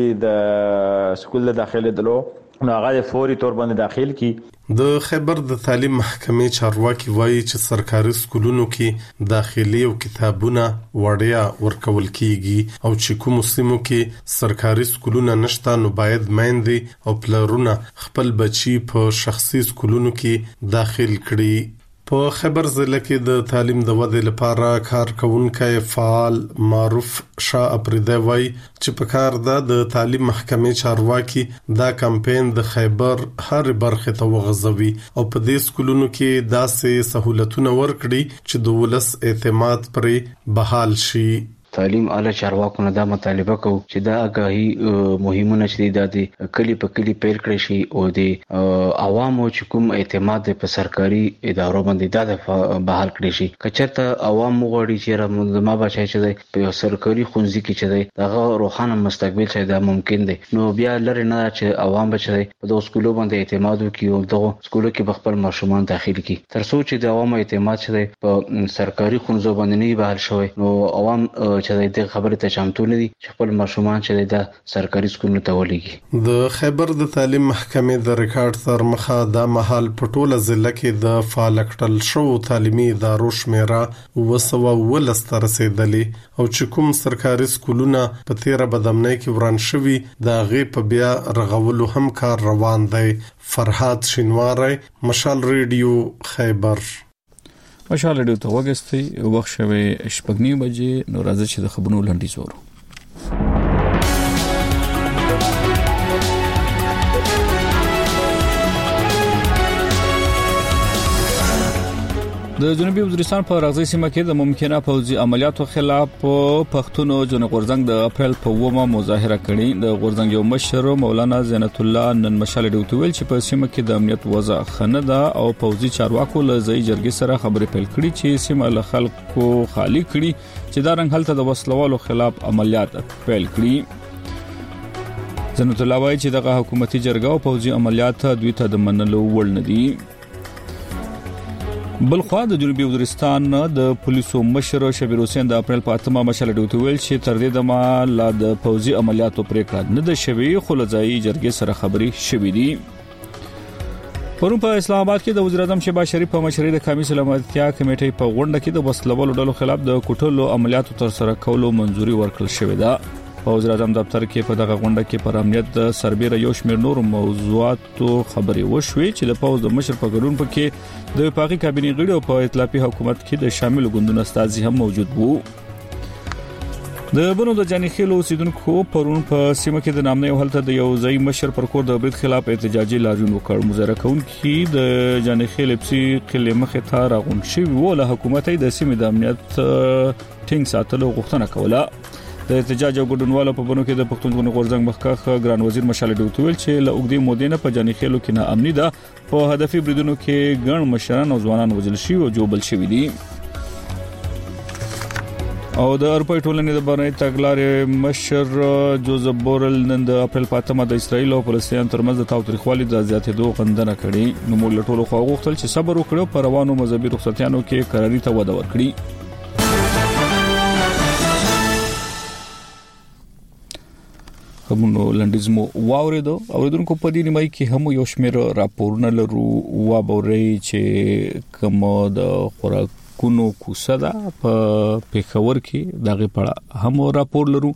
د سکول داخله دلو نو هغه فوري تور باندې داخل کی. د خیبر د تعلیم محکمې چارواکي وایي چې سرکاري سکولونو کې داخلي او کتابونه وړیا ورکول کیږي او چې کوم سیمو کې سرکاري سکولونه نشته نو باید میندې او پلرونه خپل بچي په شخصي سکولونو کې داخل کړي. په خیبر ضلع کې د تعلیم د ودې لپاره کار کوونکي فعال معروف شاه اپریدی وایي چې په کار ده د تعلیم محکمې چارواکي دا کمپاین د خیبر هر برخه ته وغځوي او په دې سکولونو کې داسې سہولتونه ورکړي چې د ولس اعتماد پرې بحال شي. تعلیم اعلی چارواکو نه دا مطالبه کوي چې دا آگاهی مهمونه چې د کلی په کلی پیل کړی شي او د عوامو چې کوم اعتماد په سرکاري ادارو باندې دا بحال کړی شي. کچرته عوام غواړي چې ما بچای چې په سرکاري خونځي کې چې دا روښانه مستقبل چې دا ممکن دی نو بیا لري نه چې عوام بچي په د سکولو باندې اعتماد وکړي او د سکولو کې خپل ماشومان داخل کړي تر څو چې د عوامو اعتماد چې په سرکاري خونځو باندې نه بحال شوی نو عوام چې د خبرې ته چمتو نه دي چې خپل ماشومان چې د سرکاري سکولونو ته ولېږي. د خیبر د تعلیم محکمې د ریکارډ تر مخه د محل پټوله ضلع کې د فالکټل شو تعلیمي ادارو شمیره وسو ولس تر رسیدلې او چې کوم سرکاري سکولونه په تیر بدامنۍ کې وران شوي د غي په بیا رغولو هم کار روان دی. فرحات شینواری، مشال ریډیو، خیبر. مشال ریډیو ته وګستي وخت شوه شپږ بجې نو راځي چې د خبرونو لنډی زورو. د جنوبي وزیرستان په راغزي سیمه کې د ممکنه پوځي عملیاتو خلاف پښتون جن غورزنګ د اپریل په ومه مظاهره کړې. د غورزنګ یو مشر مولانا زینت الله نن مشال ډیوټ ویل چې په سیمه کې د امنیت وضع خنه ده او پوځي چارواکو له ځای جرګې سره خبرې پیل کړې چې سیمه له خلکو خالی کړي چې دا رنګ هلته د وسلوالو خلاف عملیات پیل کړي. زینت الله وايي چې دغه حکومتي جرګه او پوځي عملیات دوی ته د منلو وړ نه دي. بلخوا د جنوبي وزیرستان د پولیسو مشر شبیر حسین د اپریل په اتمه مشال ډیوټ ویل چې تر دې دمه لا د پوځي عملیاتو پریکړه نه ده شوی خو لځای جرګې سره خبرې شوې دي. پرون په اسلام آباد کې د وزیر اعظم شهباز شریف په مشرۍ د قومي سلامتیا کمیټې په غونډه کې د وسلوالو ډلو خلاف د کوټلو عملیاتو تر سره کولو منځوري ورکړل شوې ده. په وزیر اعظم دفتر کې په دغه غونډه کې پر امنیت د سربېره یو شمېر نور موضوعاتو خبرې وشوې چې د پوز د مشر په ګډون پکې د وفاقي کابینې غړي او په ائتلافي حکومت کې د شامل ګوندونو استازي هم موجود وو. د بنو د جاني خیلو اوسیدونکو پرون په سیمه کې د نامنۍ حالت د یو ځای مشر پر کور د برید خلاف احتجاجي لاریون وکړ. مظاهره کوونکي د جاني خیل اپسي قلې مخې ته راغون شوي و له حکومت د سیمې د امنیت ټینګ ساتلو غوښتنه کوله. د احتجاج او ګډونوالو په بنو کې د پښتون غورځنګ مخکښ ګران وزیر مشال ډیوټ ویل چې له اوګدي مودې نه په جاني خیلو کې نه امني ده. په هدفي بریدونو کې ګڼ مشران او ځوانان وژل شوي او جوبل شوي دي. او د اروپای ټولنې د برنامه تګلارې مشر جوزف بورل نن د اپریل په اتمه د اسرایل او فلسطین ترمنځ د تاوتریخوالي د زیاتېدو غندنه کړې. نو موږ له ټولو خوا غوښتل چې صبر وکړو پر روانو مذهبي رخصتیانو کې قراري ته وده ورکړي. کومو لنډیزمو واوریدو اوریدونکو په دې نیمای کې هم یو شمېر راپورونه لرو وا بوري چې کوم د خوراکونو کوسه ده په پیښور کې دغه پړه هم راپور لرو.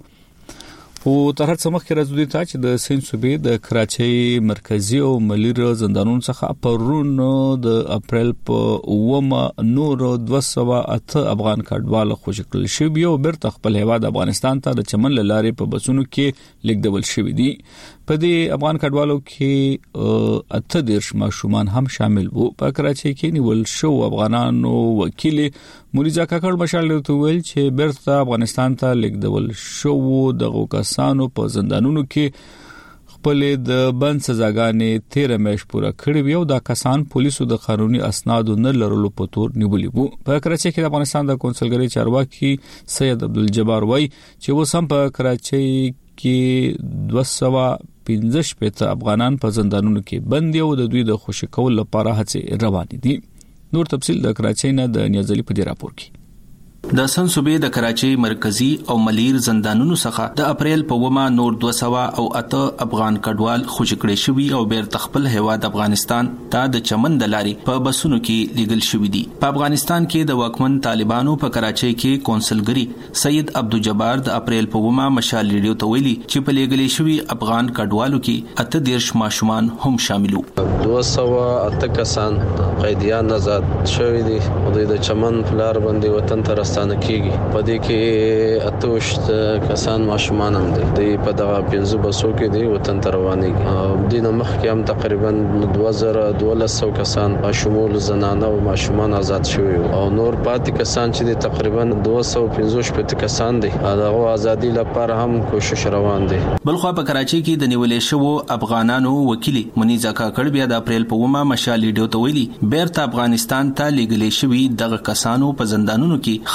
او تر هڅه مخکې راځي ته چې د سین صوبې د کراچۍ مرکزی او ملیر زندانونو څخه پرون د اپریل په اومه نور دوه سوه اته افغان کډوال خوشکل شوی او بیرته خپل هیواد افغانستان ته د چمن لارې په بسونو کې لیکدول شوی دي. په دې افغان کډوالو کې اته دیرش ماشومان هم شامل وو. په کراچۍ کې نیول شو افغانانو وکیل مریزا کاکړ مشال ته ویل چې بیرته افغانستان ته لیکدول شو دغه کسانو په زندانونو کې خپل د بند سزاګانې تیر میش پورا کړی وي او دا کسان پولیسو د قانوني اسنادو نه لرلو په تور نیولې وو. په کراچۍ کې د افغانستان د کونسلګری چارواکي سید عبدالجبار وای چې وسم په کراچۍ کې دوه سوه پنځه شپږ افغانان په زندانونو کې بند دي او د دوی د خوشی کول لپاره هڅې روان دي. نور تفصیل د کراچۍ نه د نیازلي په دې راپور کې. د سن صوبې د کراچۍ مرکزی او ملیر زندانونو څخه د اپریل په ومه نور دوه سوه او اته افغان کډوال خوشی کړي شوی او بیر تخپل هیواد افغانستان ته د چمن د لارې په بسونو کې لیږل شوی دي. په افغانستان کې د واکمن طالبانو په کراچۍ کې کونسلګری سید عبدالجبار د اپریل په ومه مشال ریډیو ته ویلي چې په لیږل شوی افغان کډوالو کې اته دیرش ماشومان هم شامل وو. دوه سوه اته کسان قیدیان آزاد شوی دي او د چمن فلار باندې وطن ته ستانه کیږي. په دې کې اتوشت کسان ماشومان هم دي د په دغه پنځه بسو کې دي وطن ته روانېږي. دینه مخکې هم تقریبا دوه زره دوه سوه کسان شمول زنانه او ماشومان آزاد شوي او نور پاتې کسان چې دي تقریبا دوه سوه پنځه شپږ کسان دي دغه ازادي لپاره هم کوشش روان دي. بلخوا په کراچۍ کې د نیولې شوو افغانانو وکیل منیزا کاکړ بیا د اپریل په ومه مشال ریډیو ته ویلي بیرته افغانستان ته لیږل شوی دغه کسانو په زندانونو کې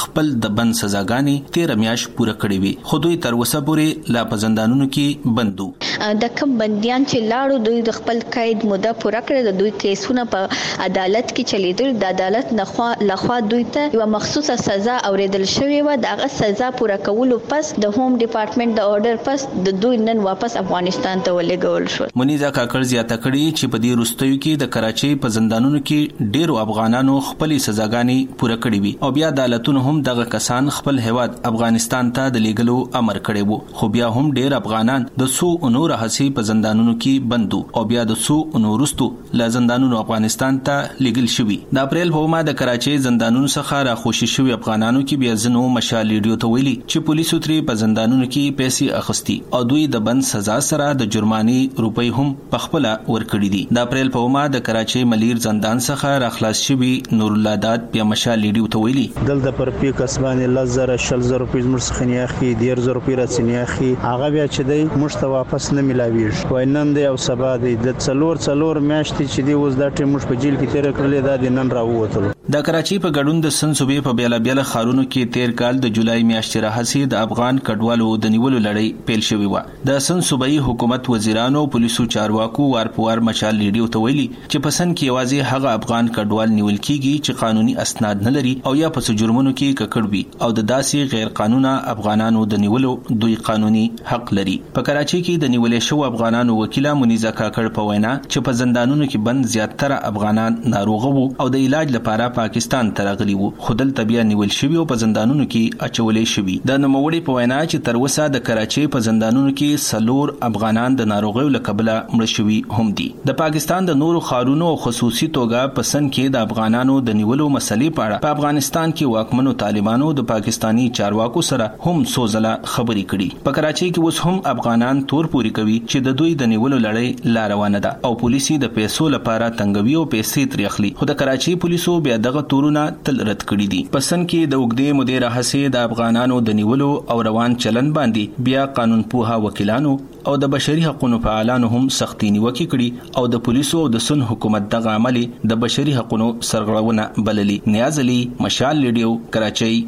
خپل د بند سزاګانې تیر میاش پوره کړې وي، خو دوی تر اوسه پورې لا په زندانونو کې بندو. د کوم بنديان چې لاړو دوی د خپل قید موده پوره کړې، د دوی کیسونه په عدالت کې چلیدل، د عدالت نخوا لخوا دوی ته یو مخصوصه سزا اوریدل شوې و. دغه سزا پوره کولو پس د هوم ډپارټمنټ د اورډر پس د دوی نن واپس افغانستان ته ولېږل شو. منیزه کاکړ زیاته کړې چې په دې وروستیو کې د کراچۍ په زندانونو کې ډیرو افغانانو خپلې سزاګانې پوره کړې وي او بیا عدالتونو هم دغه کسان خپل هیواد افغانستان ته د لیږلو امر کړی وو، خو بیا هم ډیر افغانان د سو نور هسي په زندانونو کې بندو او بیا د سو نور رستو له زندانونو افغانستان ته لیږل شوي. د اپریل په ما د کراچۍ زندانونو څخه راخوشي شوي افغانانو کې بیا ځنو مشال ریډیو ته ویلي چې پولیسو ترې په زندانونو کې پیسې اخستي او دوی د بند سزا سره د جرمانې روپۍ هم په خپل ورکړي دي. د اپریل په ما د کراچۍ ملیر زندان څخه راخلاص شوي نور الله داد بیا مشال ریډیو ته ویلي دلته پر پی کسبانه لزر شل زر روپۍ زموږ څخه نه اخی ډیر زر روپۍ راځنی اخی هغه بیا چې دی موږ ته واپس نه ملاویږي. وای نن دی او سبا دی د څلور څلور میاشتې چې دی اوس دا ټیم موږ په جیل کې تیر کړل دا د نن راووتل. د کراچۍ په ګډون د سن صوبې په بیل بیل خارونو کې تیر کال د جولای میاشتې راهسي د افغان کډوالو د نیولو لړۍ پیل شوې و. د سن صوبایي حکومت وزیرانو پولیسو چارواکو وارپوار مشال ریډیو ته ویلي چې په سن کې یوازې هغه افغان کډوال نیول کیږي چې قانوني اسناد نه لري او یا په جرمونو کې ککړ وي او د داسې غیر قانوني افغانانو د نیولو دوی قانوني حق لري. په کراچۍ کې د نیولې شو افغانانو وکیله منیزه کاکړ په وینا چې په زندانونو کې بند زیاتره افغانان ناروغ وو او د علاج لپاره پاکستان ته راغلي وو، خو دلته بیا نیول شوي او په زندانونو کې اچولې شوي. د نوموړي په وینا چې تر اوسه د کراچۍ په زندانونو کې سلور افغانان د ناروغیو له کبله مړ شوي هم دي. د پاکستان د نورو ښارونو او خصوصي توګه په سن کې د افغانانو د نیولو مسلې په اړه په افغانستان کې واکمنو طالبانو د پاکستانی چارواکو سره هم سوزله خبرې کړي. په کراچۍ کې اوس هم افغانان تور پوري کوي چې د دوی د نیولو لړۍ لا روانه ده او پولیسي د پیسو لپاره تنګوي او پیسې ترې اخلي، خو د کراچۍ پولیسو بیا دغه تورونه تل رد کړي دي. په سن کې د اوږدې مودې راهسي د افغانانو د نیولو او روان چلن باندې بیا قانون پوها وکیلانو او د بشري حقوقو فعالانو هم سختي نیوکه کړي او د پولیسو او د سن حکومت دغه عمل د بشري حقوقو سرغړونه بللي. نیاز علي، مشال ریډیو، کراچۍ.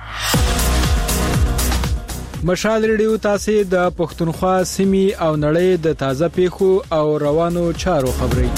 مشال ریډیو تاسو د پښتونخوا سیمې او نړۍ د تازه پیښو او روانو چارو خبري.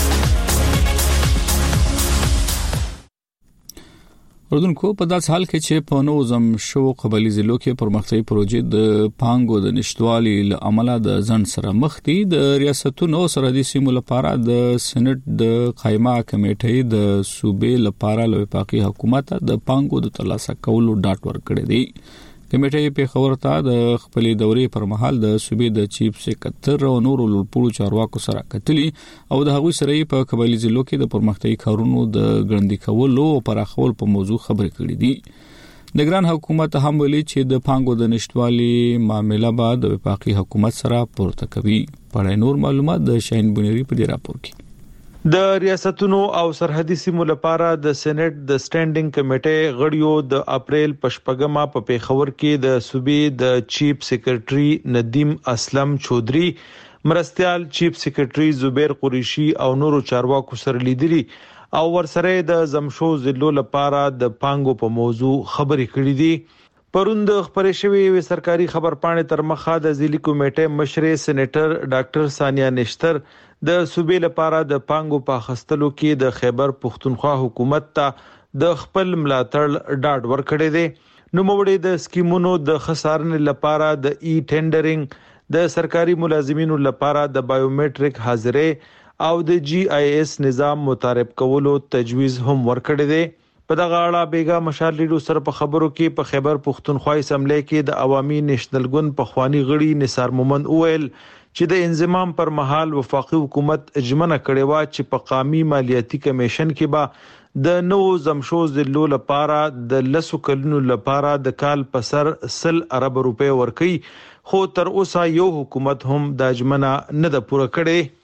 اردوونکو په داس حال کې چې په نوزم شو قبلي ضلعو کې پرمختګي پروژې د پانګو د نشټوالي لامل د ځن سره مخ دي. د ریاستونو سرحدي سیمو لپاره د سېنات د قائمه کمیټې د صوبې لپاره له وفاقي حکومت د پانګو د ترلاسه کولو ډاټ ورکړی دی. کمیټې په خبر ته د خپلې دورې پر مهال د صوبې د چیف سکرټر او نورو لوړپوړو چارواکو سره کتلي او د هغوی سره په قبایلی ضلعو کې د پرمختګي کارونو د ګړندي کولو او پراخول په موضوع خبرې کړې دي. د ګران حکومت هم ویلي چې د پانګو د نشټوالي معاملې به د وفاقي حکومت سره پورته کوي. پړای نور معلومات د شاهین بنيري په دې راپور کې. د ریاستونو او سرحدي سیمو لپاره د سېنات د سټانډینګ کمیټې غړیو د اپریل پشپګما په پیښور کې د صوبې د چیف سکرټري ندیم اسلم چودري، مرستيال چیف سکرټري زبیر قریشي او نورو چارواکو سره لیدلي او ورسره د زمشو ضلعو لپاره د پانګو په موضوع خبرې کړې دي. پروند خبرې شوې سرکاري خبرپاڼې تر مخه د ضلعي کمیټې مشر سېنیټر ډاکټر ثانیه نشتر د صوبې لپاره د پانګو په خستلو کې د خیبر پښتونخوا حکومت ته د خپل ملاتړ ډاډ ورکړی دی. نو موړي د سکیمونو د خسارنې لپاره د ای ټینډرینګ، د سرکاري ملازمینو لپاره د بایومټریک حاضرې او د جی آی ایس نظام متعارف کولو تجویز هم ورکړی دی. په دغه اړه بیګا مشال ریډیو سره په خبرو کې په خیبر پښتونخوا اسمبلی کې د عوامي نېشنل ګوند په خواني غړي نثار مومن اویل چې د انضمام پر مهال وفاقي حکومت اجمنه کړې و چې په قامي مالیاتي کمیشن کې به د نو زمشو ضلعو لپاره د لسو کلونو لپاره د کال په سر سل ارب روپے ورکړي، خو تر اوسه یو حکومت هم د اجمنه نه د پوره کړي.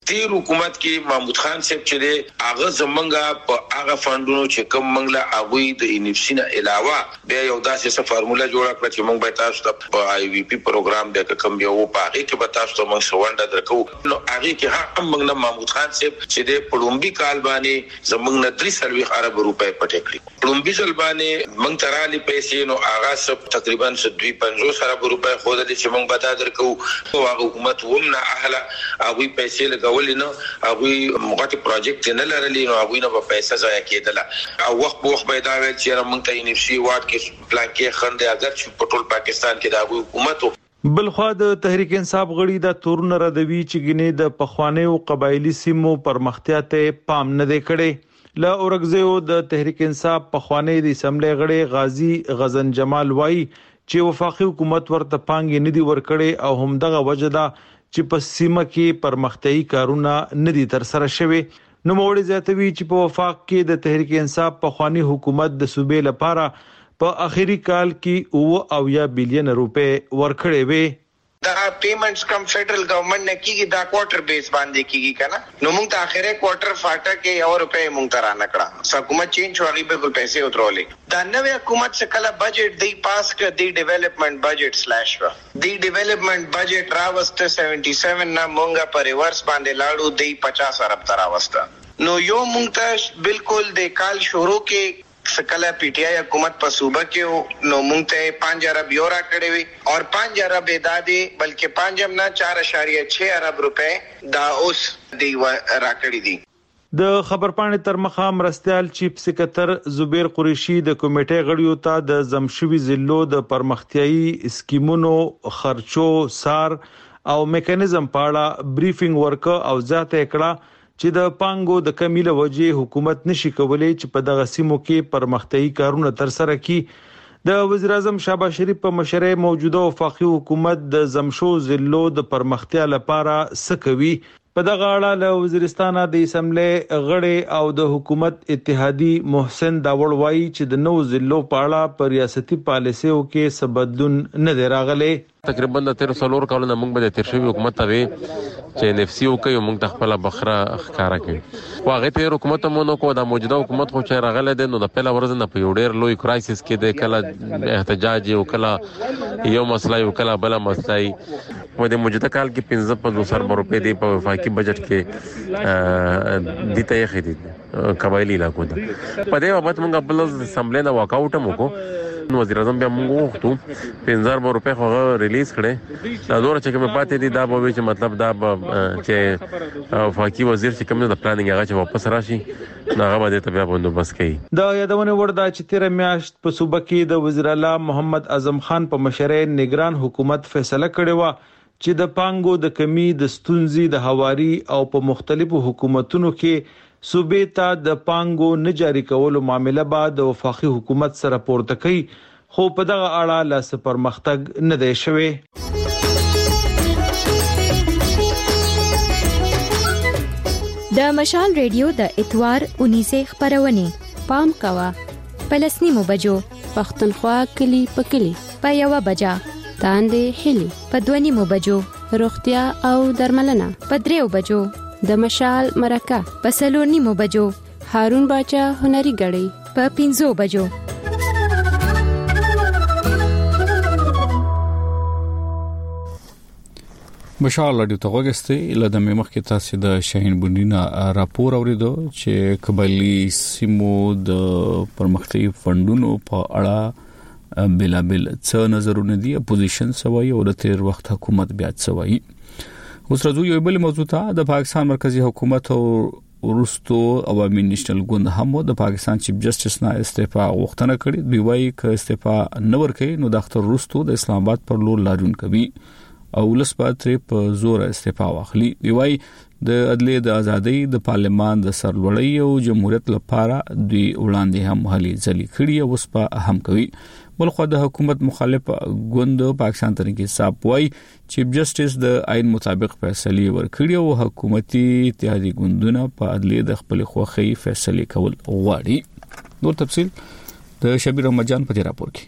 تیر حکومت کې محمود خان صاحب چې دی هغه زمونږه په هغه فندونو چې کوم منګله اغوي د انفسینا علاوه بیا یو داسې څه فارموله جوړه کړه چې موږ به تاسو ته په آی وی پی پروګرام د کوم یو په هغه کې به تاسو ته موږ سوانډه درکو نو هغه کې هم موږ نه محمود خان صاحب چې د پړومبي کال باندې زمونږ نه درې سلوي ارب روپۍ پټ کړی پړومبي ځل باندې موږ ترالي پیسې نو هغه سب تقریبا دوه پنځوس ارب روپۍ خو د چې موږ به تا درکو او هغه حکومت ومنه اهله هغه پیسې لګول نه هغه موږ پروجیکټ نه لرلی نو هغه نه په پیسې ځای کېدله او وخت په وخت به دا ویل چې موږ ته انفسي واټ کې پلان کې خنده اگر چې په ټول پاکستان کې دا حکومت بلخوا د تحریک انصاف غړي د تورن ردوی چې ګنې د پخوانیو قبایلی سیمو پرمختیا ته پام نه دی کړي ل اورګزیو د تحریک انصاف پخوانی د اسمبلی غړي غازی غزن جمال وای چې وفاقي حکومت ورته پانګې ندي ورکړي او هم دغه وجدا چې په سیمه کې پرمختیايي کارونه ندي تر سره شوي نو موړي زیاتوي چې په وفاق کې د تحریک انصاف پخوانی حکومت د صوبې لپاره په اخیری کال کې او او یا بلین روپے ورکړې وي دا پیمنټس کم فدرل گورنمنٹ نه کیږي دا کوارټر بیس باندې کیږي کنه نو موږ ته اخیری کوارټر فاټه کې یو روپے موږ ته را نکړه حکومت چینج شو غیبه ګل پیسې وترولې دا نوې حکومت څخه کله بجټ دی پاس کړ دی ډیولپمنٹ بجټ سلیش دی ډیولپمنٹ بجټ راوسته سیونټي سیون نه موږ په ریورس باندې لاړو دی پچاس ارب تر راوسته نو یو موږ ته بالکل د کال شروع کې سکلا پی ٹی آئی حکومت په صوبه کې نو مونږ ته پانچ ارب یورا کړې وي او پانچ ارب دادي بلکې پانچ هم نه چار اشاریه چھ ارب روپے دا اوس دی راکړې دي د خبرپاڼې تر مخه مرستيال چیف سکرټر زبیر قریشي د کمیټې غړیو ته د زمشوي ضلعو د پرمختیايي سکیمونو خرچو سار او میکانیزم په اړه بریفینګ ورک او ځاته کړه چې د پانګو د کمی له وجې حکومت نشي کولای چې په دغه سیمو کې پرمختیايي کارونه تر سره کړي د وزیر اعظم شهباز شریف په مشرۍ موجوده وفاقي حکومت د زمشو ضلعو د پرمختیا لپاره سکوي په دغه اړه له وزیرستان د اسمبلی غړي او د حکومت اتحادی محسن داوړ وایي چې د نو ضلعو په اړه پر ریاستي پالیسیو کې سبدلون نه دی راغلی تقریبا د تیر څلور کلونو موږ به د تیر شوی حکومت ته چې نفسي او کوي موږ خپل بخره ښکارا کوي واغه تیر حکومت مونږ کو د موجوده حکومت خو چې راغله د نو د پهلا ورځ نه په یو ډیر لوی کرایسس کې د کله احتجاج او کله یو مسله او کله بل مسله و د موجوده کال کې پنځه پنځه سر روپے دی په وفاقي بجټ کې د ته خېدي قبایلی علاقو ده په دې وخت موږ بل اسمبلی نه واکاوټ مو نو وزیر اعظم بیا موږ وختو پنځه روپے خو ریلیز کړي دا زور چې کوم پاتې دي دا به چې مطلب دا چې وفاقي وزیر چې کوم د پلانینګ هغه چې واپس راشي هغه به ته بیا بندوبست کوي دا یادونه وردا چې تیر میاشت په صوبه کې د وزیر اعلی محمد اعظم خان په مشرۍ نگران حکومت فیصله کړې و چې د پانګو د کمی د ستونزې د حواري او په مختلفو حکومتونو کې صوبې ته د پانګو نه جاری کولو معاملې بعد د وفاقي حکومت سره پورته کوي خو په دغه اړه لا څه پرمختګ نه دی شوی د مشال ریډیو د اتوار اونیسه خبرونه پام کوا پلسنیمو بجو پختونخوا کلی پکلی په یو بجا تاندې هلي په دوه بجو روغتیا او درملنه په دریو بجو د مشال مرکه په سلور نیمو بجو هارون باچا هنري غړي په پینځو بجو مشال رادیو ته وګستې له د مخ کې تاسو د شاهین بندینا راپور اوریدو چې قبایلی سیمو د پرمختیايي فندونو په اړه بلا بل څه نظرونه دي اپوزیشن سوي او د تیر وخت حکومت بیا سوي اوس راځو یو بل موضوع ته د پاکستان مرکزی حکومت او ورستو عوامي نېشنل ګوند هم د پاکستان چیف جسټس نه استعفا غوښتنه کړې دی وايي ک استعفا نه ورکړي نو د اختر ورستو د اسلام آباد پر لور لاریون کوي او لسپات په زور استعفا واخلي دی وايي د عدالت د ازادۍ د پارلمان د سرلوړۍ او جمهوریت لپاره دوی وړاندې هم هلي ځلې کړي او سپه هم کوي بلخو د حکومت مخالف ګوند پاکستان تحریک انصاف وايي چیف جسټس د آئین مطابق فیصله ورکړي او حکومتي اتحادی ګوندونه په عدالت د خپل خوخي فیصله کول غواړي نور تفصيل د شبیر رمضان په راپور کې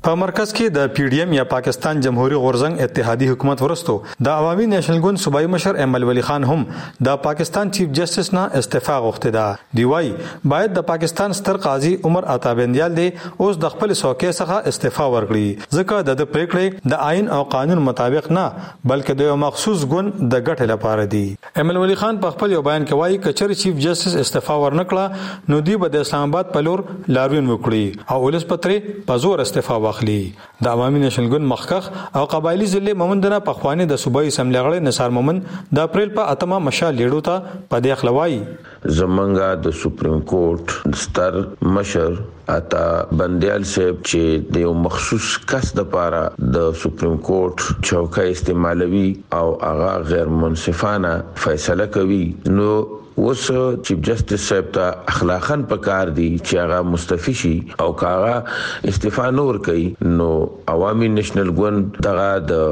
په مرکز کې د پی ډی ایم یا پاکستان جمهوریت غورزنګ اتحادی حکومت ورستو د عوامي نېشنل ګوند صوبایي مشر احمد ولی خان هم د پاکستان چیف جسټس نه استعفا غوښته ده. دی وايي باید د پاکستان ستر قاضي عمر عطا بندیال دی اوس د خپل څوکۍ څخه استعفا ورکړي ځکه د پریکړې د آئین او قانون مطابق نه بلکې د یو مخصوص ګوند د ګټې لپاره دی. احمد ولی خان په خپل یو بیان کې وايي کچر چیف جسټس استعفا ورنکړه نو دی به د اسلام آباد په لور لاروین وکړي او ولس پترې په زور استعفا واخلي. د عوامي نېشنل ګوند مخکخ او قبایلی ضلع مومندنه په خواني د صوبایي اسمبلی غړي نثار مومن د اپریل په اتمه مشال لیډو ته په دې خلوای زمونږه د سپریم کورټ ستر مشر اتا بندیال صاحب چې د یو مخصوص کس د پاره د سپریم کورټ چوکۍ استعمالوي او هغه غیر منصفانه فیصله کوي نو اوس چیف جسټس صاحب ته اخلاقاً پکار دي چې هغه مستعفي شي او کاغه استعفا نور کوي نو عوامي نېشنل ګوند دغه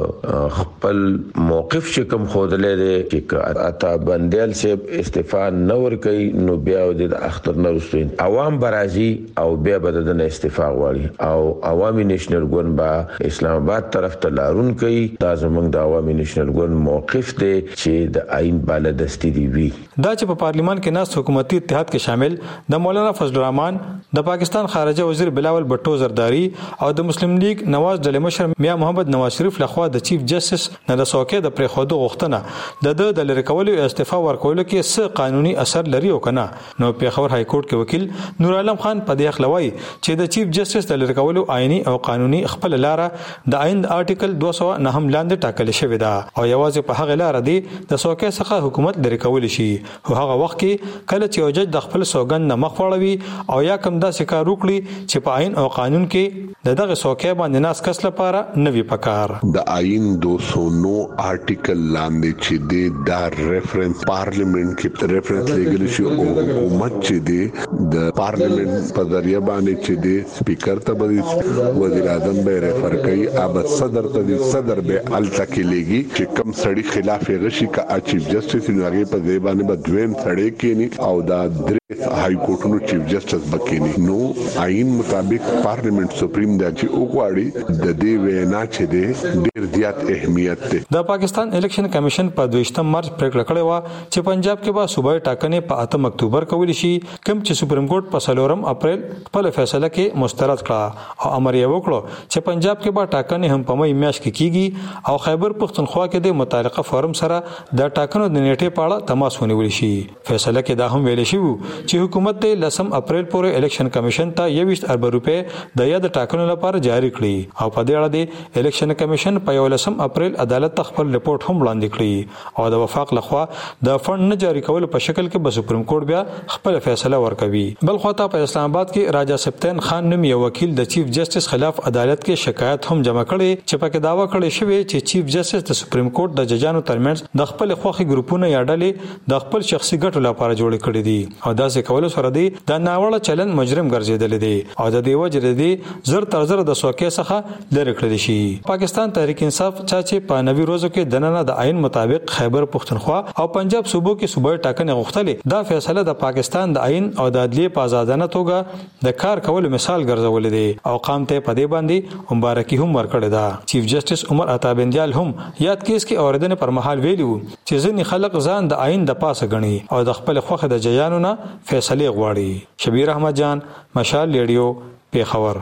د خپل موقف چې کوم خوده لري چې اتا بندیال صاحب استعفا نور کوي نو بیا د اختر نورستین عوام برازي او بیا بد د استعفا غواړي او عوامي نېشنل ګوند با اسلام آباد طرف ته لارون کوي دا زمونږ د عوامي نېشنل ګوند موقف دی چې د آئین بالادستی دی وی دا چې په پارلیمان کې ناس حکومتي اتحاد کې شامل د مولانا فضل الرحمن د پاکستان خارجه وزیر بلاول بټو زرداری او د مسلم لیگ نواز ډلې مشر میا محمد نواز شریف لخوا د چیف جسټس نه د څوکۍ د پریښودو غوښتنه د د لری کولو استعفا ورکولو کې څه قانوني اثر لري او کنه نو پیښور های کورټ کې وکیل نور عالم خان په دې خلوي چې د چیف جسټس د لری کولو آئینی او قانوني خپل لار د آئین د آرټیکل دوه سوه نه هم لاندې ټاکل شوی دا او یوازې په هغه لار دی د څوکۍ څخه حکومت لری کول شي هغه وخت کې کله چې یو جج د خپل سوګند نه مخ وړوي او یا کوم داسې کار وکړي چې په آئین او قانون کې د دغه څوکۍ باندې ناس کس لپاره نوي پکار د آئین دو سو نو آرټیکل لاندې چې د دا ریفرنس پارلیمنت کې ریفرنس لګل شي او حکومت چې دی د پارلیمنت په ذریعہ باندې چې دی سپیکر ته به وزیر اعظم به ریفر کوي اب صدر ته صدر به الټا کې لګي چې کم سړی خلاف غشي کا چیف جسټس نو هغه په ځای باندې بدوین سړی کېنی او دا درې های کورټونو چیف جسټس بکېنی نو آئین مطابق پارلیمنت سپریم د چې وګواړي د دې وینا چې دی ډېر زیات اهمیت دی. د پاکستان الیکشن کمیشن په دویشتم مارچ پریکړه کړې و چې پنجاب کې به صوبایي ټاکنې په اتم اکتوبر کول شي کوم چې سپریم کورټ په څلورم اپریل خپل فیصله کې مسترد کړه او امر یې وکړ چې پنجاب کې به ټاکنې هم په مې میاشت کې کیږي او خیبر پختونخوا کې د متعلقه فورم سره د ټاکنو د نیټې په اړه تماس ونیول شي. فیصله کې دا هم ویل شي چې حکومت د لسم اپریل پورې الیکشن کمیشن ته یویشت ارب روپے د یاد ټاکنو لپاره جاری کړي او په دې اړه د الیکشن کمیشن په یولسم اپریل عدالت خپل ریپورت هم وړاندې کړي او د وفاق لخوا د فند نه جاری کول په شکل کې به سپریم کورټ بیا خپل فیصله ورکوي. بل خو ته په اسلام آباد کې راجا سپتین خان نوم یو وکیل د چیف جسټس خلاف عدالت کې شکایت هم جمع کړي چې پکې داوا کړی شوی چې چیف جسټس د سپریم کورټ د ججانو ترمنځ د خپل خوخي ګروپونو یا ډلې د خپل شخصي ګټو لپاره جوړ کړي دي او دا څه کول سره دی د ناوړه چلن مجرم ګرځیدل دي او د دیو جره دي زر تر زر د څوکۍ څخه لری کړل شي. پاکستان تحریک انصاف چا چې په نوي روزو کې د نن د آئین مطابق خیبر پختونخوا او پنجاب صوبو کې صوبایي ټاکنې غوښتلې دا فیصله د پاکستان د آئین او د عدلیې په آزادانه توګه د کار کول مثال ګرځول دي او قام ته په دې باندې مبارکي هم ورکړه ده. چیف جسټس عمر عطا بندیال هم یاد کیس کې اوریدنه پر مهال ویلو چې ځینې خلک ځان د آئین د پاسه غني او د خپل خوخه د جیانو نه فیصله غواړي. شبیر احمد جان مشال ریډیو پیښور.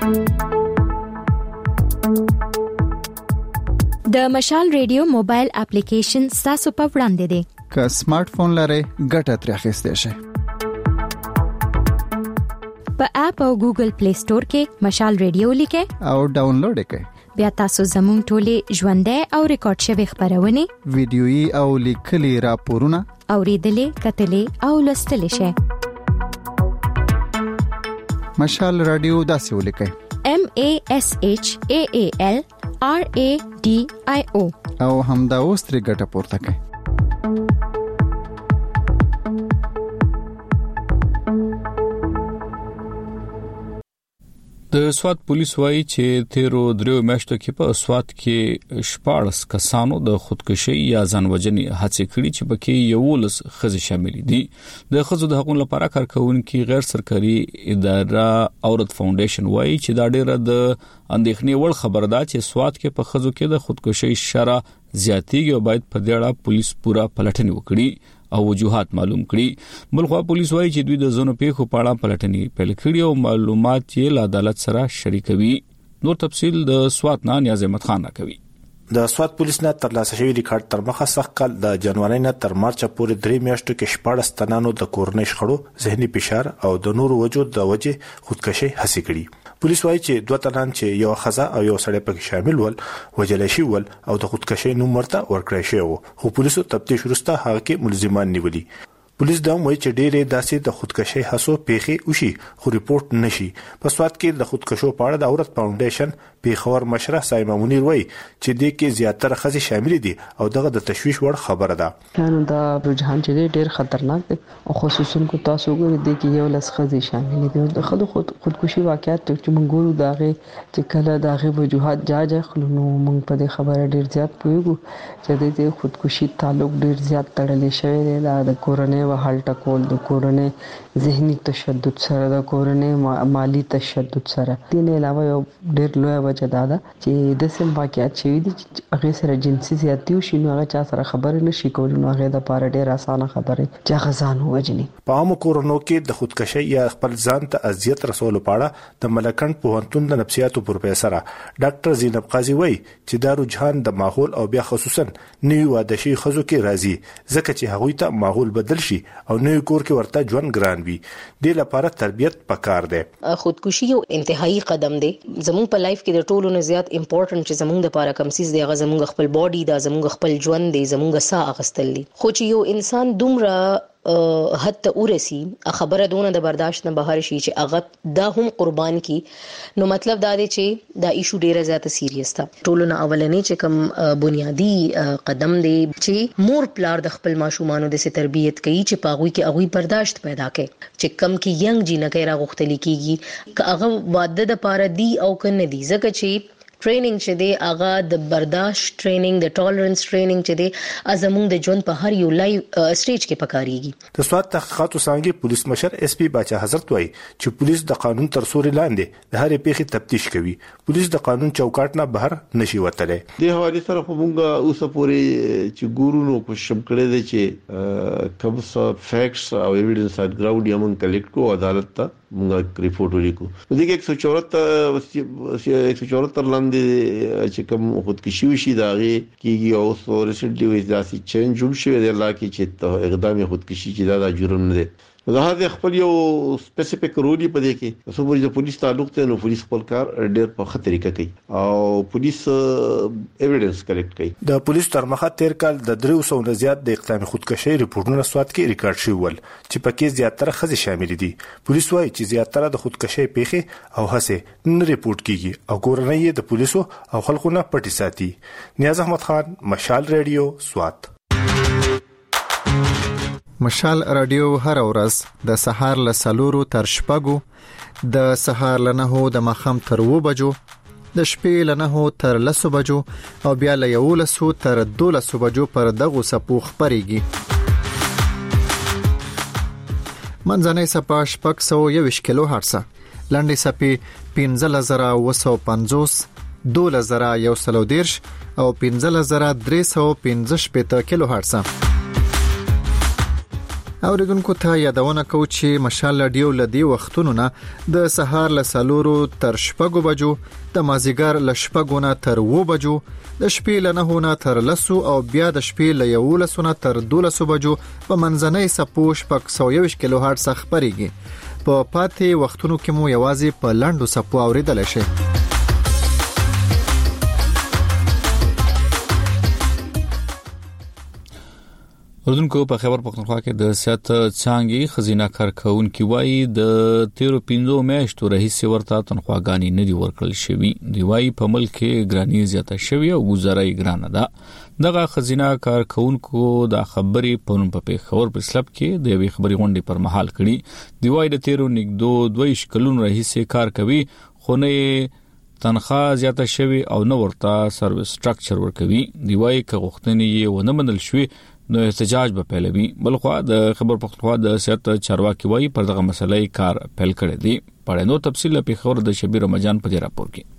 د مشال ریډیو موبایل اپلیکیشن تاسو په وړاندې دی که سمارټ فون لرئ ګټه ترې اخیستئ شئ. په اپ او ګوګل پلی سٹور کې مشال ریډیو لیکئ او ډاونلوډ کړئ. بیا تاسو زموږ ټولې ژوندۍ او ریکارډ شوی خبرونه ویډیويي او لیکلي راپورونه اوریدلې کتلې او لوستلې شئ. مشال رادیو داسې ولیکئ M A S H A A L R A D I O او همدا اوس ترې ګټه پورته کړئ. د د سوات پولیس وایي چې تیرو دریو میاشتو کې په سوات کې شپاړس کسانو د خودکشي یا ځانوژنې هڅې کړې چې پکې یولس ښځې شامل دي. د ښځو د حقوقو لپاره کارکونکي غیر سرکاري اداره عورت فاونډیشن وایي چې دا ډیره د اندېښنې وړ خبره ده چې سوات کې په ښځو کې د خودکشي شرح زیاتېږي او باید په دې اړه پولیس پوره پلټنه وکړي او وجوهات معلوم کړي. بلخوا پولیس وایي چې دوی د زونو پیښو په اړه پلټنې پیل کړي او معلومات یې له عدالت سره شریکوي. نور تفصیل د سوات نه نیاز احمد خان راکوي. د سوات پولیس نه ترلاسه شوی ریکارډ تر مخه سخت کال د جنوري نه تر مارچ پورې درې میاشتو کې شپږ تنانو د کورنۍ شخړو ذهني فشار او د نورو وجود د وجې خودکشي هڅه کړي. پولیس وایي چې دوه تنان چې یو خزه او یو سړی پکې شامل ول وجل شي ول او د خودکشي نوم ورته ورکړی شو خو پولیسو تفتیش وروسته هغه کې ملزمان نیولي. پولیس دا وایي چې ډېرې داسې د خودکشي هڅو پیښې وشي خو ریپورت نشي. په سوات کې د خودکشو په اړه د عورت فاونډیشن پیښور مشره سایمه منیر وایي چې د کې زیاتره ښځې شامل دي او دغه د تشویش وړ خبره ده. نو دا رجحان چې ډېر خطرناک دی او خصوصا کو تاسو ګورئ د کې یو لس ښځې شامل دي. د خود خود خودکشي واقعیت چې موږ ګورو داغه چې کله داغه وجوهات جاج اخلو نو موږ په دې خبره ډېر زیات پوهیږو چې د خودکشي تعلق ډېر زیات تړلی شوی دی د کورنۍ و حل ټکول د کورنۍ ذهني تشدد سره د کورنۍ مالی تشدد سره. دین علاوه یو ډېر لوی وجه دا ده چې د سم واقعیت شوی دي چې هغه سره جنسي زیاتی وشي نو هغه چا سره خبرې نشي کولای نو هغه د پاره ډېر اسانه خبره چې هغه ځان ووجني. په عامو کورونو کې د خودکشي یا خپل ځان ته اذیت رسول پاړه د ملکند پوهنتون د نفسیاتو پروفیسور ډاکټر زینب قاضي وایي چې دا رجحان د ماحول او بیا خصوصا نوي واده شي خزو کې راځي ځکه چې هغوی ته ماحول بدل شي او نوې کور کې ورته ژوند ګران وي. د لپاره تربيت پکار دی. خودکشي یو انتهایی قدم دی زموږ په لایف کې د ټولو نه زیات امپورټنت چې زموږ د لپاره کوم سیس دی هغه زموږ خپل باډي دا زموږ خپل ژوند دی زموږ ساه اغستل دي. خو چې یو انسان دومره حتی ورسی خبره دونه د برداشت نه بهر شي چې هغه دا هم قربان کی نو مطلب دا دی چې دا ایشو ډیره زیاته سیریس ده. ټولو نه اولنې چې کوم بنیادی قدم دی چې مور پلار د خپل ماشومانو د سي تربیت کوي چې پاغوي کې هغه برداشت پیدا کوي چې کم کې ینګ جنکه را غختلی کیږي که هغه واده د پاره دی او کنه دی ځکه چې ټریننګ چې دی هغه د برداشت ټریننګ د ټالرنس ټریننګ چې دی ازمون د ژوند په هر یو لایو سټیج کې پکاريږي. د سوات تحقیقاتو څنګه پولیس مشر اس پی باچا حضرت وایي چې پولیس د قانون تر سوري لاندې د هرې پیښې تفتیش کوي. پولیس د قانون چوکاټ نه بهر نشي وتلی. د حواله سره کومه اوسه پوری چې ګورو نو کوشش کړی دی چې کوم څه فیکټس او ایویډنس ات ګراوند یې مونږ کلیکټ کو عدالت ته مونږ ریپورت ولیکو. د دې یک سو چورت یک سو چورت لاندې چې کوم خودکشي وشي داغه کیږي او سو ریسنټلی وې داسې چینج جوړ شوی دی الله کې چې اقدام خودکشي چې دا د جرم نه دی. دا هغه خپل یو سپیسیفیک رول په دې کې صوبې د پولیس تعلق ته نو پولیس خپل کار ډېر په خطر کې کوي او پولیس ایویډنس کلیکټ کوي. د پولیس تر مخه تیر کال د درې سوه نه زیات د اقدام خودکشي ریپورتونه سوات کې ریکارډ شوي ول چې پکې زیاتره ښځې شامل دي. پولیس وایي چې زیاتره د خودکشي پیښې او هڅې نه ریپورت کیږي او کورنۍ د پولیسو او خلکو نه پټي ساتي. نیاز احمد خان مشال ریډیو سوات. مشال رادیو هر ورځ د سهار له سلورو تر شپږو د سهار له نهو د ماښام تر اوو بجو د شپې له نهو تر لسو بجو او بیا له یولسو تر دولسو بجو پر دغو څپو خپرېږي. منځنۍ څپه شپږ سوه یوویشت کیلو هرټزه، لنډې څپې پنځلس زره اوه سوه پنځوس، دولس زره یو سل او دېرش او پنځلس زره درې سوه پنځه شپېته کیلو هرټزه. اوریدونکو ته یادونه کوو چې مشال رادیو لدی وختونو نه د سهار له سلورو تر شپږو بجو، د مازیګر له شپږو نه تر اوو بجو، د شپې له نهو نه تر لسو او بیا د شپې له یولسو نه تر دولسو بجو په منځنۍ څپو شپږ سوه یوویشت کیلو هرټز خپرېږي. په پاتې وختونو کې مو یوازې په لنډو څپو اوریدلی شئ. اردوونکو په خبر پختونخوا کې د سیاست څانګې خزینه کارکونکي وایي د تیرو پنځو میاشتو راهیسې ورته تنخواګانې نه دي ورکړل شوي. دوی وایي په ملک کې ګراني زیاته شوې او ګزاره یې ګرانه ده. دغه خزینه کارکونکو د خبرې په نوم په پیښور پرسلب کې د یوې خبري غونډې پر مهال کړي. دوی وایي د تیرو نږدې دوه کلونو راهیسې کار کوي خو نه تنخواه زیاته شوی او نو ورته سرویس سټرکچر ورکوي دی وای ک غوښتنې یې ونه منل شوی نو احتجاج به پیلوي. بلخو د خبر پختونخوا د سیاست چارواکي وای پر دغه مسلې کار پیل کړی دی. پړې نو تفصیل په خبر د شبیر رمضان په راپور کې.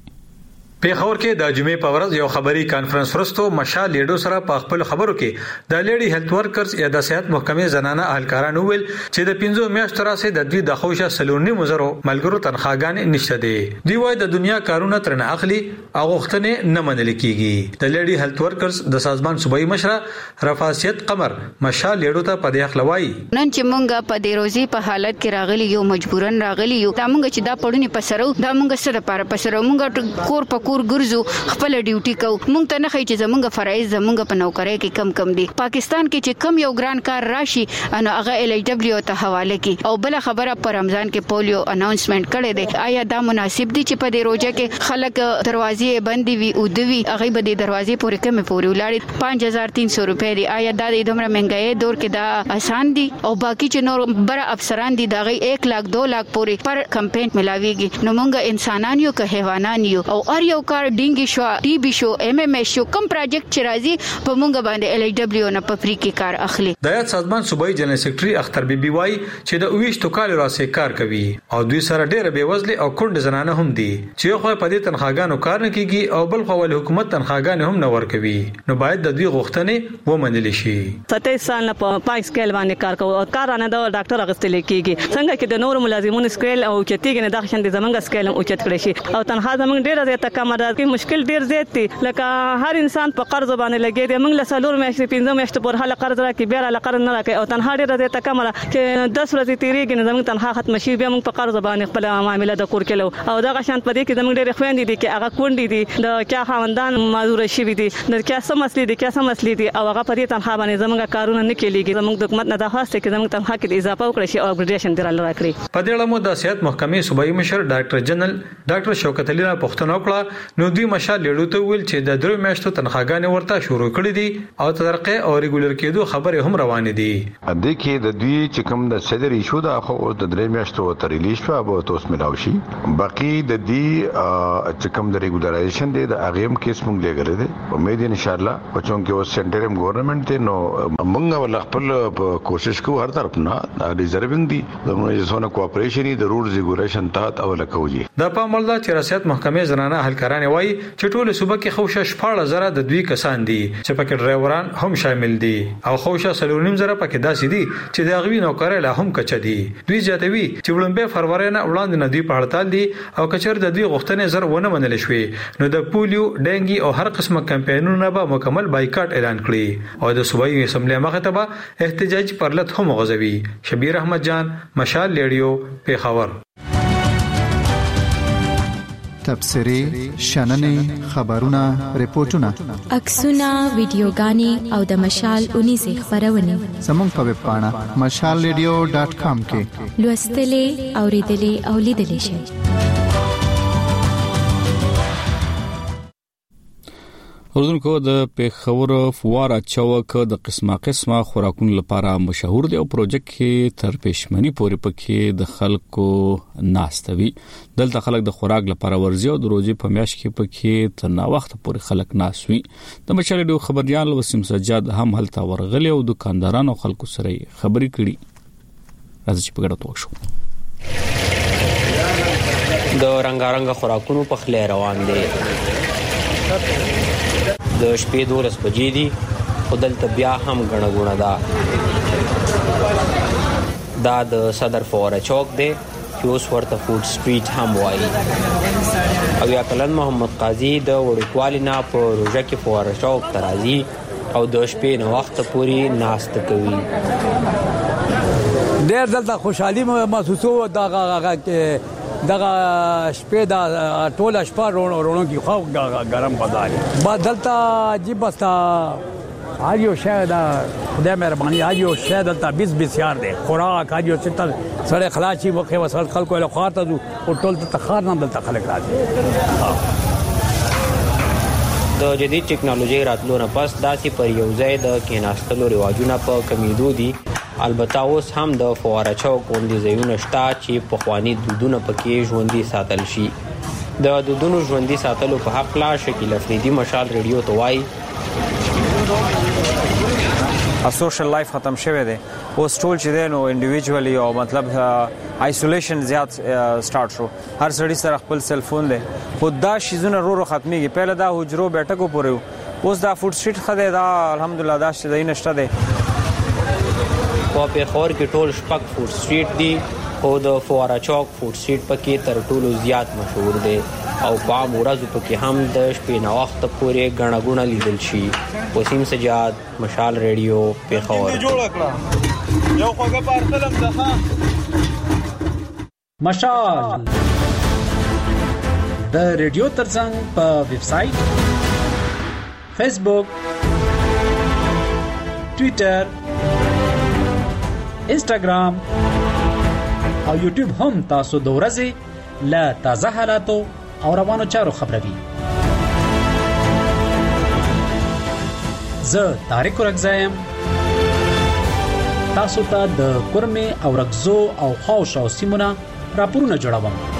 پیښور کې د جمعې په ورځ یو خبري کانفرنس وروسته مشال لیډو سره په خپل خبرو کې د لیډي هیلث ورکرز یا د صحت محکمې زنانه اهلکارانو ویل چې د پنځو میاشتو راځي د دوی د خوښه سلونی مزرو ملګرو تنخواګان نشته دي. دی وای د دنیا کارونه ترنه اخلي او غوښتنې نه منل کیږي. د لیډي هیلث ورکرز د سازمان صوبایي مشره رفاسیت قمر مشال لیډو ته په دې خلوای نن چې مونږه په دې روزي په حالت کې راغلي یو مجبورن راغلي یو دا مونږ چې دا پړونی پسرو دا مونږ سره لپاره پسرو مونږ کور په کور ګرځو خپل ډیوټي کو مونږ ته نه خي چې زمونږ فرایض زمونږ په نوکرۍ کې کم کم دي. پاکستان کې چې کم یو ګران کار راشي انو هغه ال ای ډبلیو ته حواله کی او بل خبره پر رمضان کې پولیو اناونسمنت کړي دي. آیا دا مناسب دي چې په دې روزه کې خلک دروازې بندي وي او دوی هغه به د دروازې پورې کمه پورې ولاړ پنځ هزار تین سو روپے دي. آیا دا د دومره مهنګای دور کې دا آسان دي او باقی چې نور بر افسران دي دغه یک لاک دو لاک پورې پر کمپاین ملاويږي. نو مونږ انسانان یو که حیوانان یو او ار یو کار ډینګي شو ټي بي شو ام ام اس شو کم پروجیکټ چې راځي په مونږ باندې ال ای ډبلیو نه په فری کې کار اخلي. د یاد سازمان صوبایي جنرال سیکریټري اختر بیبي وای چې د اویشتو کال راځي کار کوي او دوی سره ډېر به وزله او کونډ زنانه هم دي چې خو په دې تنخواګانو کار نه کیږي او بل خو ول حکومت تنخواګان هم نه ورکوي. نو باید د دوی غوښتنې ومنل شي. ستاسو سال نه په پای سکیل باندې کار کوي او کار نه د ډاکټر اغستل کیږي څنګه چې د نور ملازمونو سکیل او چتیګ نه دغه شند زمونږ سکیل او چت کړی شي او تنخواه زمونږ ډېر زیاته کم ده کې مشکل ډېر زیات دي لکه هر انسان په قرض باندې لګي دی. موږ له سلور میاشتې پنځه میاشتې پر حاله قرض راکې بیا له قرض نه راکې او تنخواه ډېر زیاته کم ده چې دس ورځې تیریږي نه زمونږ تنخواه ختم شي بیا موږ په قرض باندې خپل معاملې د کور کې او دغه شان په دې کې زمونږ ډېر خويندې دي چې هغه کونډې دي د کیا خاوندان معذور شي دي د کیا سم مسلې دي کیا سم مسلې دي او هغه په دې تنخواه باندې زمونږ کارونه نه کېږي. زمونږ د حکومت نه درخواست کې زمونږ تنخواه کې اضافه وکړي شي او اپګریډیشن درال راکړي. په دې اړه مو د صحت محکمې صوبایي مشر ډاکټر جنرال ډاکټر شوکت علي پښتنو کړه نو دوی مشال لیډو ته ویل چې د درو میاشتو تنخواګانې ورته شروع کړې دي او ترقه او ریګولر کېدو خبره هم روانه دي. د کې د دوی چې کوم د صدر ایشو دا خو د درې میاشتو تر ریلیز شو به توس ملاوي شي. باقي د دې چې کوم د ریګولرایزیشن دی د اغیم کیس مونږ لګره دي امید ان شاء الله په چون کې او سنټرم ګورنمنت ته نو مونږ ول خپل کوشش کوو هر طرف نه ریزرvinګ دي زموږ زونه کوآپریشن دي رولز ریګولیشن ته او لکوجي. د پامولدا چې ریاست محکمې زنانه اهلکاران وایي چې ټول صوبه کې خوشا شپږ زره د دوی کسان دي چې پکې ډرایوران هم شامل دي او خوشا سلونیم زره پکې داسې دي چې د غوی نوکرې لا هم کچ دي. دوی زیاتوي چې وړاندې فروری نه وړاندې نه دی په هړتال دي او کچر د دوی غوښتنې زر ونه منل شوې نو د پولیو ډنګي او هر قسمه کمپاینونه به مکمل بایکاټ اعلان کړي او د صوبایي اسمبلی مخه ته به احتجاج پرلط هم غوځوي. شبیر احمد جان مشال لیډیو پیښور. تبصری شننې خبرونه ریپورتونه عکسونه ویډیوګانې او د مشال اونیزه خبرونه زموږ په ویب پاڼه مشال ریډیو ډاټ کام کې لوستلې اوریدلې او لیدلې شئ. اردوونکو د پیښور فواره چوک د قسمه قسمه خوراکونو لپاره مشهور دی او پروژیکټ کې تر پېشمنی پورې پکې د خلکو ناستوي. دلته خلک د خوراک لپاره ورځي او د روزي په میاش کې پکې تر نا وخت پورې خلک ناسوي. د مشال ډیو خبريال وسیم سجاد هم هلته ورغلي او دکاندارانو خلکو سره خبرې کړي. راځي په ګډه توښو د رنگارنګ خوراکونو په خله روان دي. د شپې دولس بجې دي خو دلته بیا هم غڼه غونه ده. دا د صدر فواره چوک دی چې اوس ورته فود سټریټ هم وایي او یا کلن محمد قاضي د وړوکوالي نه په روژه کې فواره چوک ته راځي او د شپې نه وخت پورې ناست کوي. ډېر دلته خوشحالي محسوسو دغه کې دغه شپې د ټوله شپه رونو رونو کې خو ګرم بازار بعد دلته عجیب بستا هر یو شی دا خدای مهرباني هر یو شی دلته بیس بسیار دی خوراک هر یو ستل سره خلاصي وخه وسل خلکو له خاطر او ټول ته خار نه دلته خلک راځي. د جدید ټکنالوژي راتلو نه پس داسې پر یو ځای د کیناستلو رواجونه په کمیدو دي. البته اوس هم د فواره چوک غونډې ځایونه شته چې پخواني دودونه پکې ژوندي ساتل شي. د حدودونو ژوندۍ ساتلو په حق لا شکیل افریدي مشال ریډیو ته وایي سوشل لایف ختم شوه دی اوس ټول چې دی نو انډیویډوالي او مطلب آیسولیشن زیات سٹارټ شو هر سړی سره خپل سل فون دی خود دا شیزونه رو رو ختميږي پهله دا حجرو بیٹکو پورې اوس دا فوډ سټریټ خده دا الحمدلله دا چې دای نشته دی په پیښور کې ټول شپږ فوډ سټریټ دی او د فوارا چوک فوډ سټریټ پکې تر ټولو زیات مشهور دی او په ورځو پکې هم د شپې نه وخت پورې غڼه غونه لیدل شي وسیم سجاد مشال ریډیو پیښور جوړ کړه یو خوګه پارتلم ځخه مشال د ریډیو ترڅنګ په ویب سټ فیسبوک ټوئیټر انسټاګرام او یوټیوب هم تاسو د ورځې له تازه حالاتو او روانو چارو خبروي. زه طارق رغزایم تاسو ته د کورمه او رغزو او خاوشو سیمونه راپورونه جوړوم.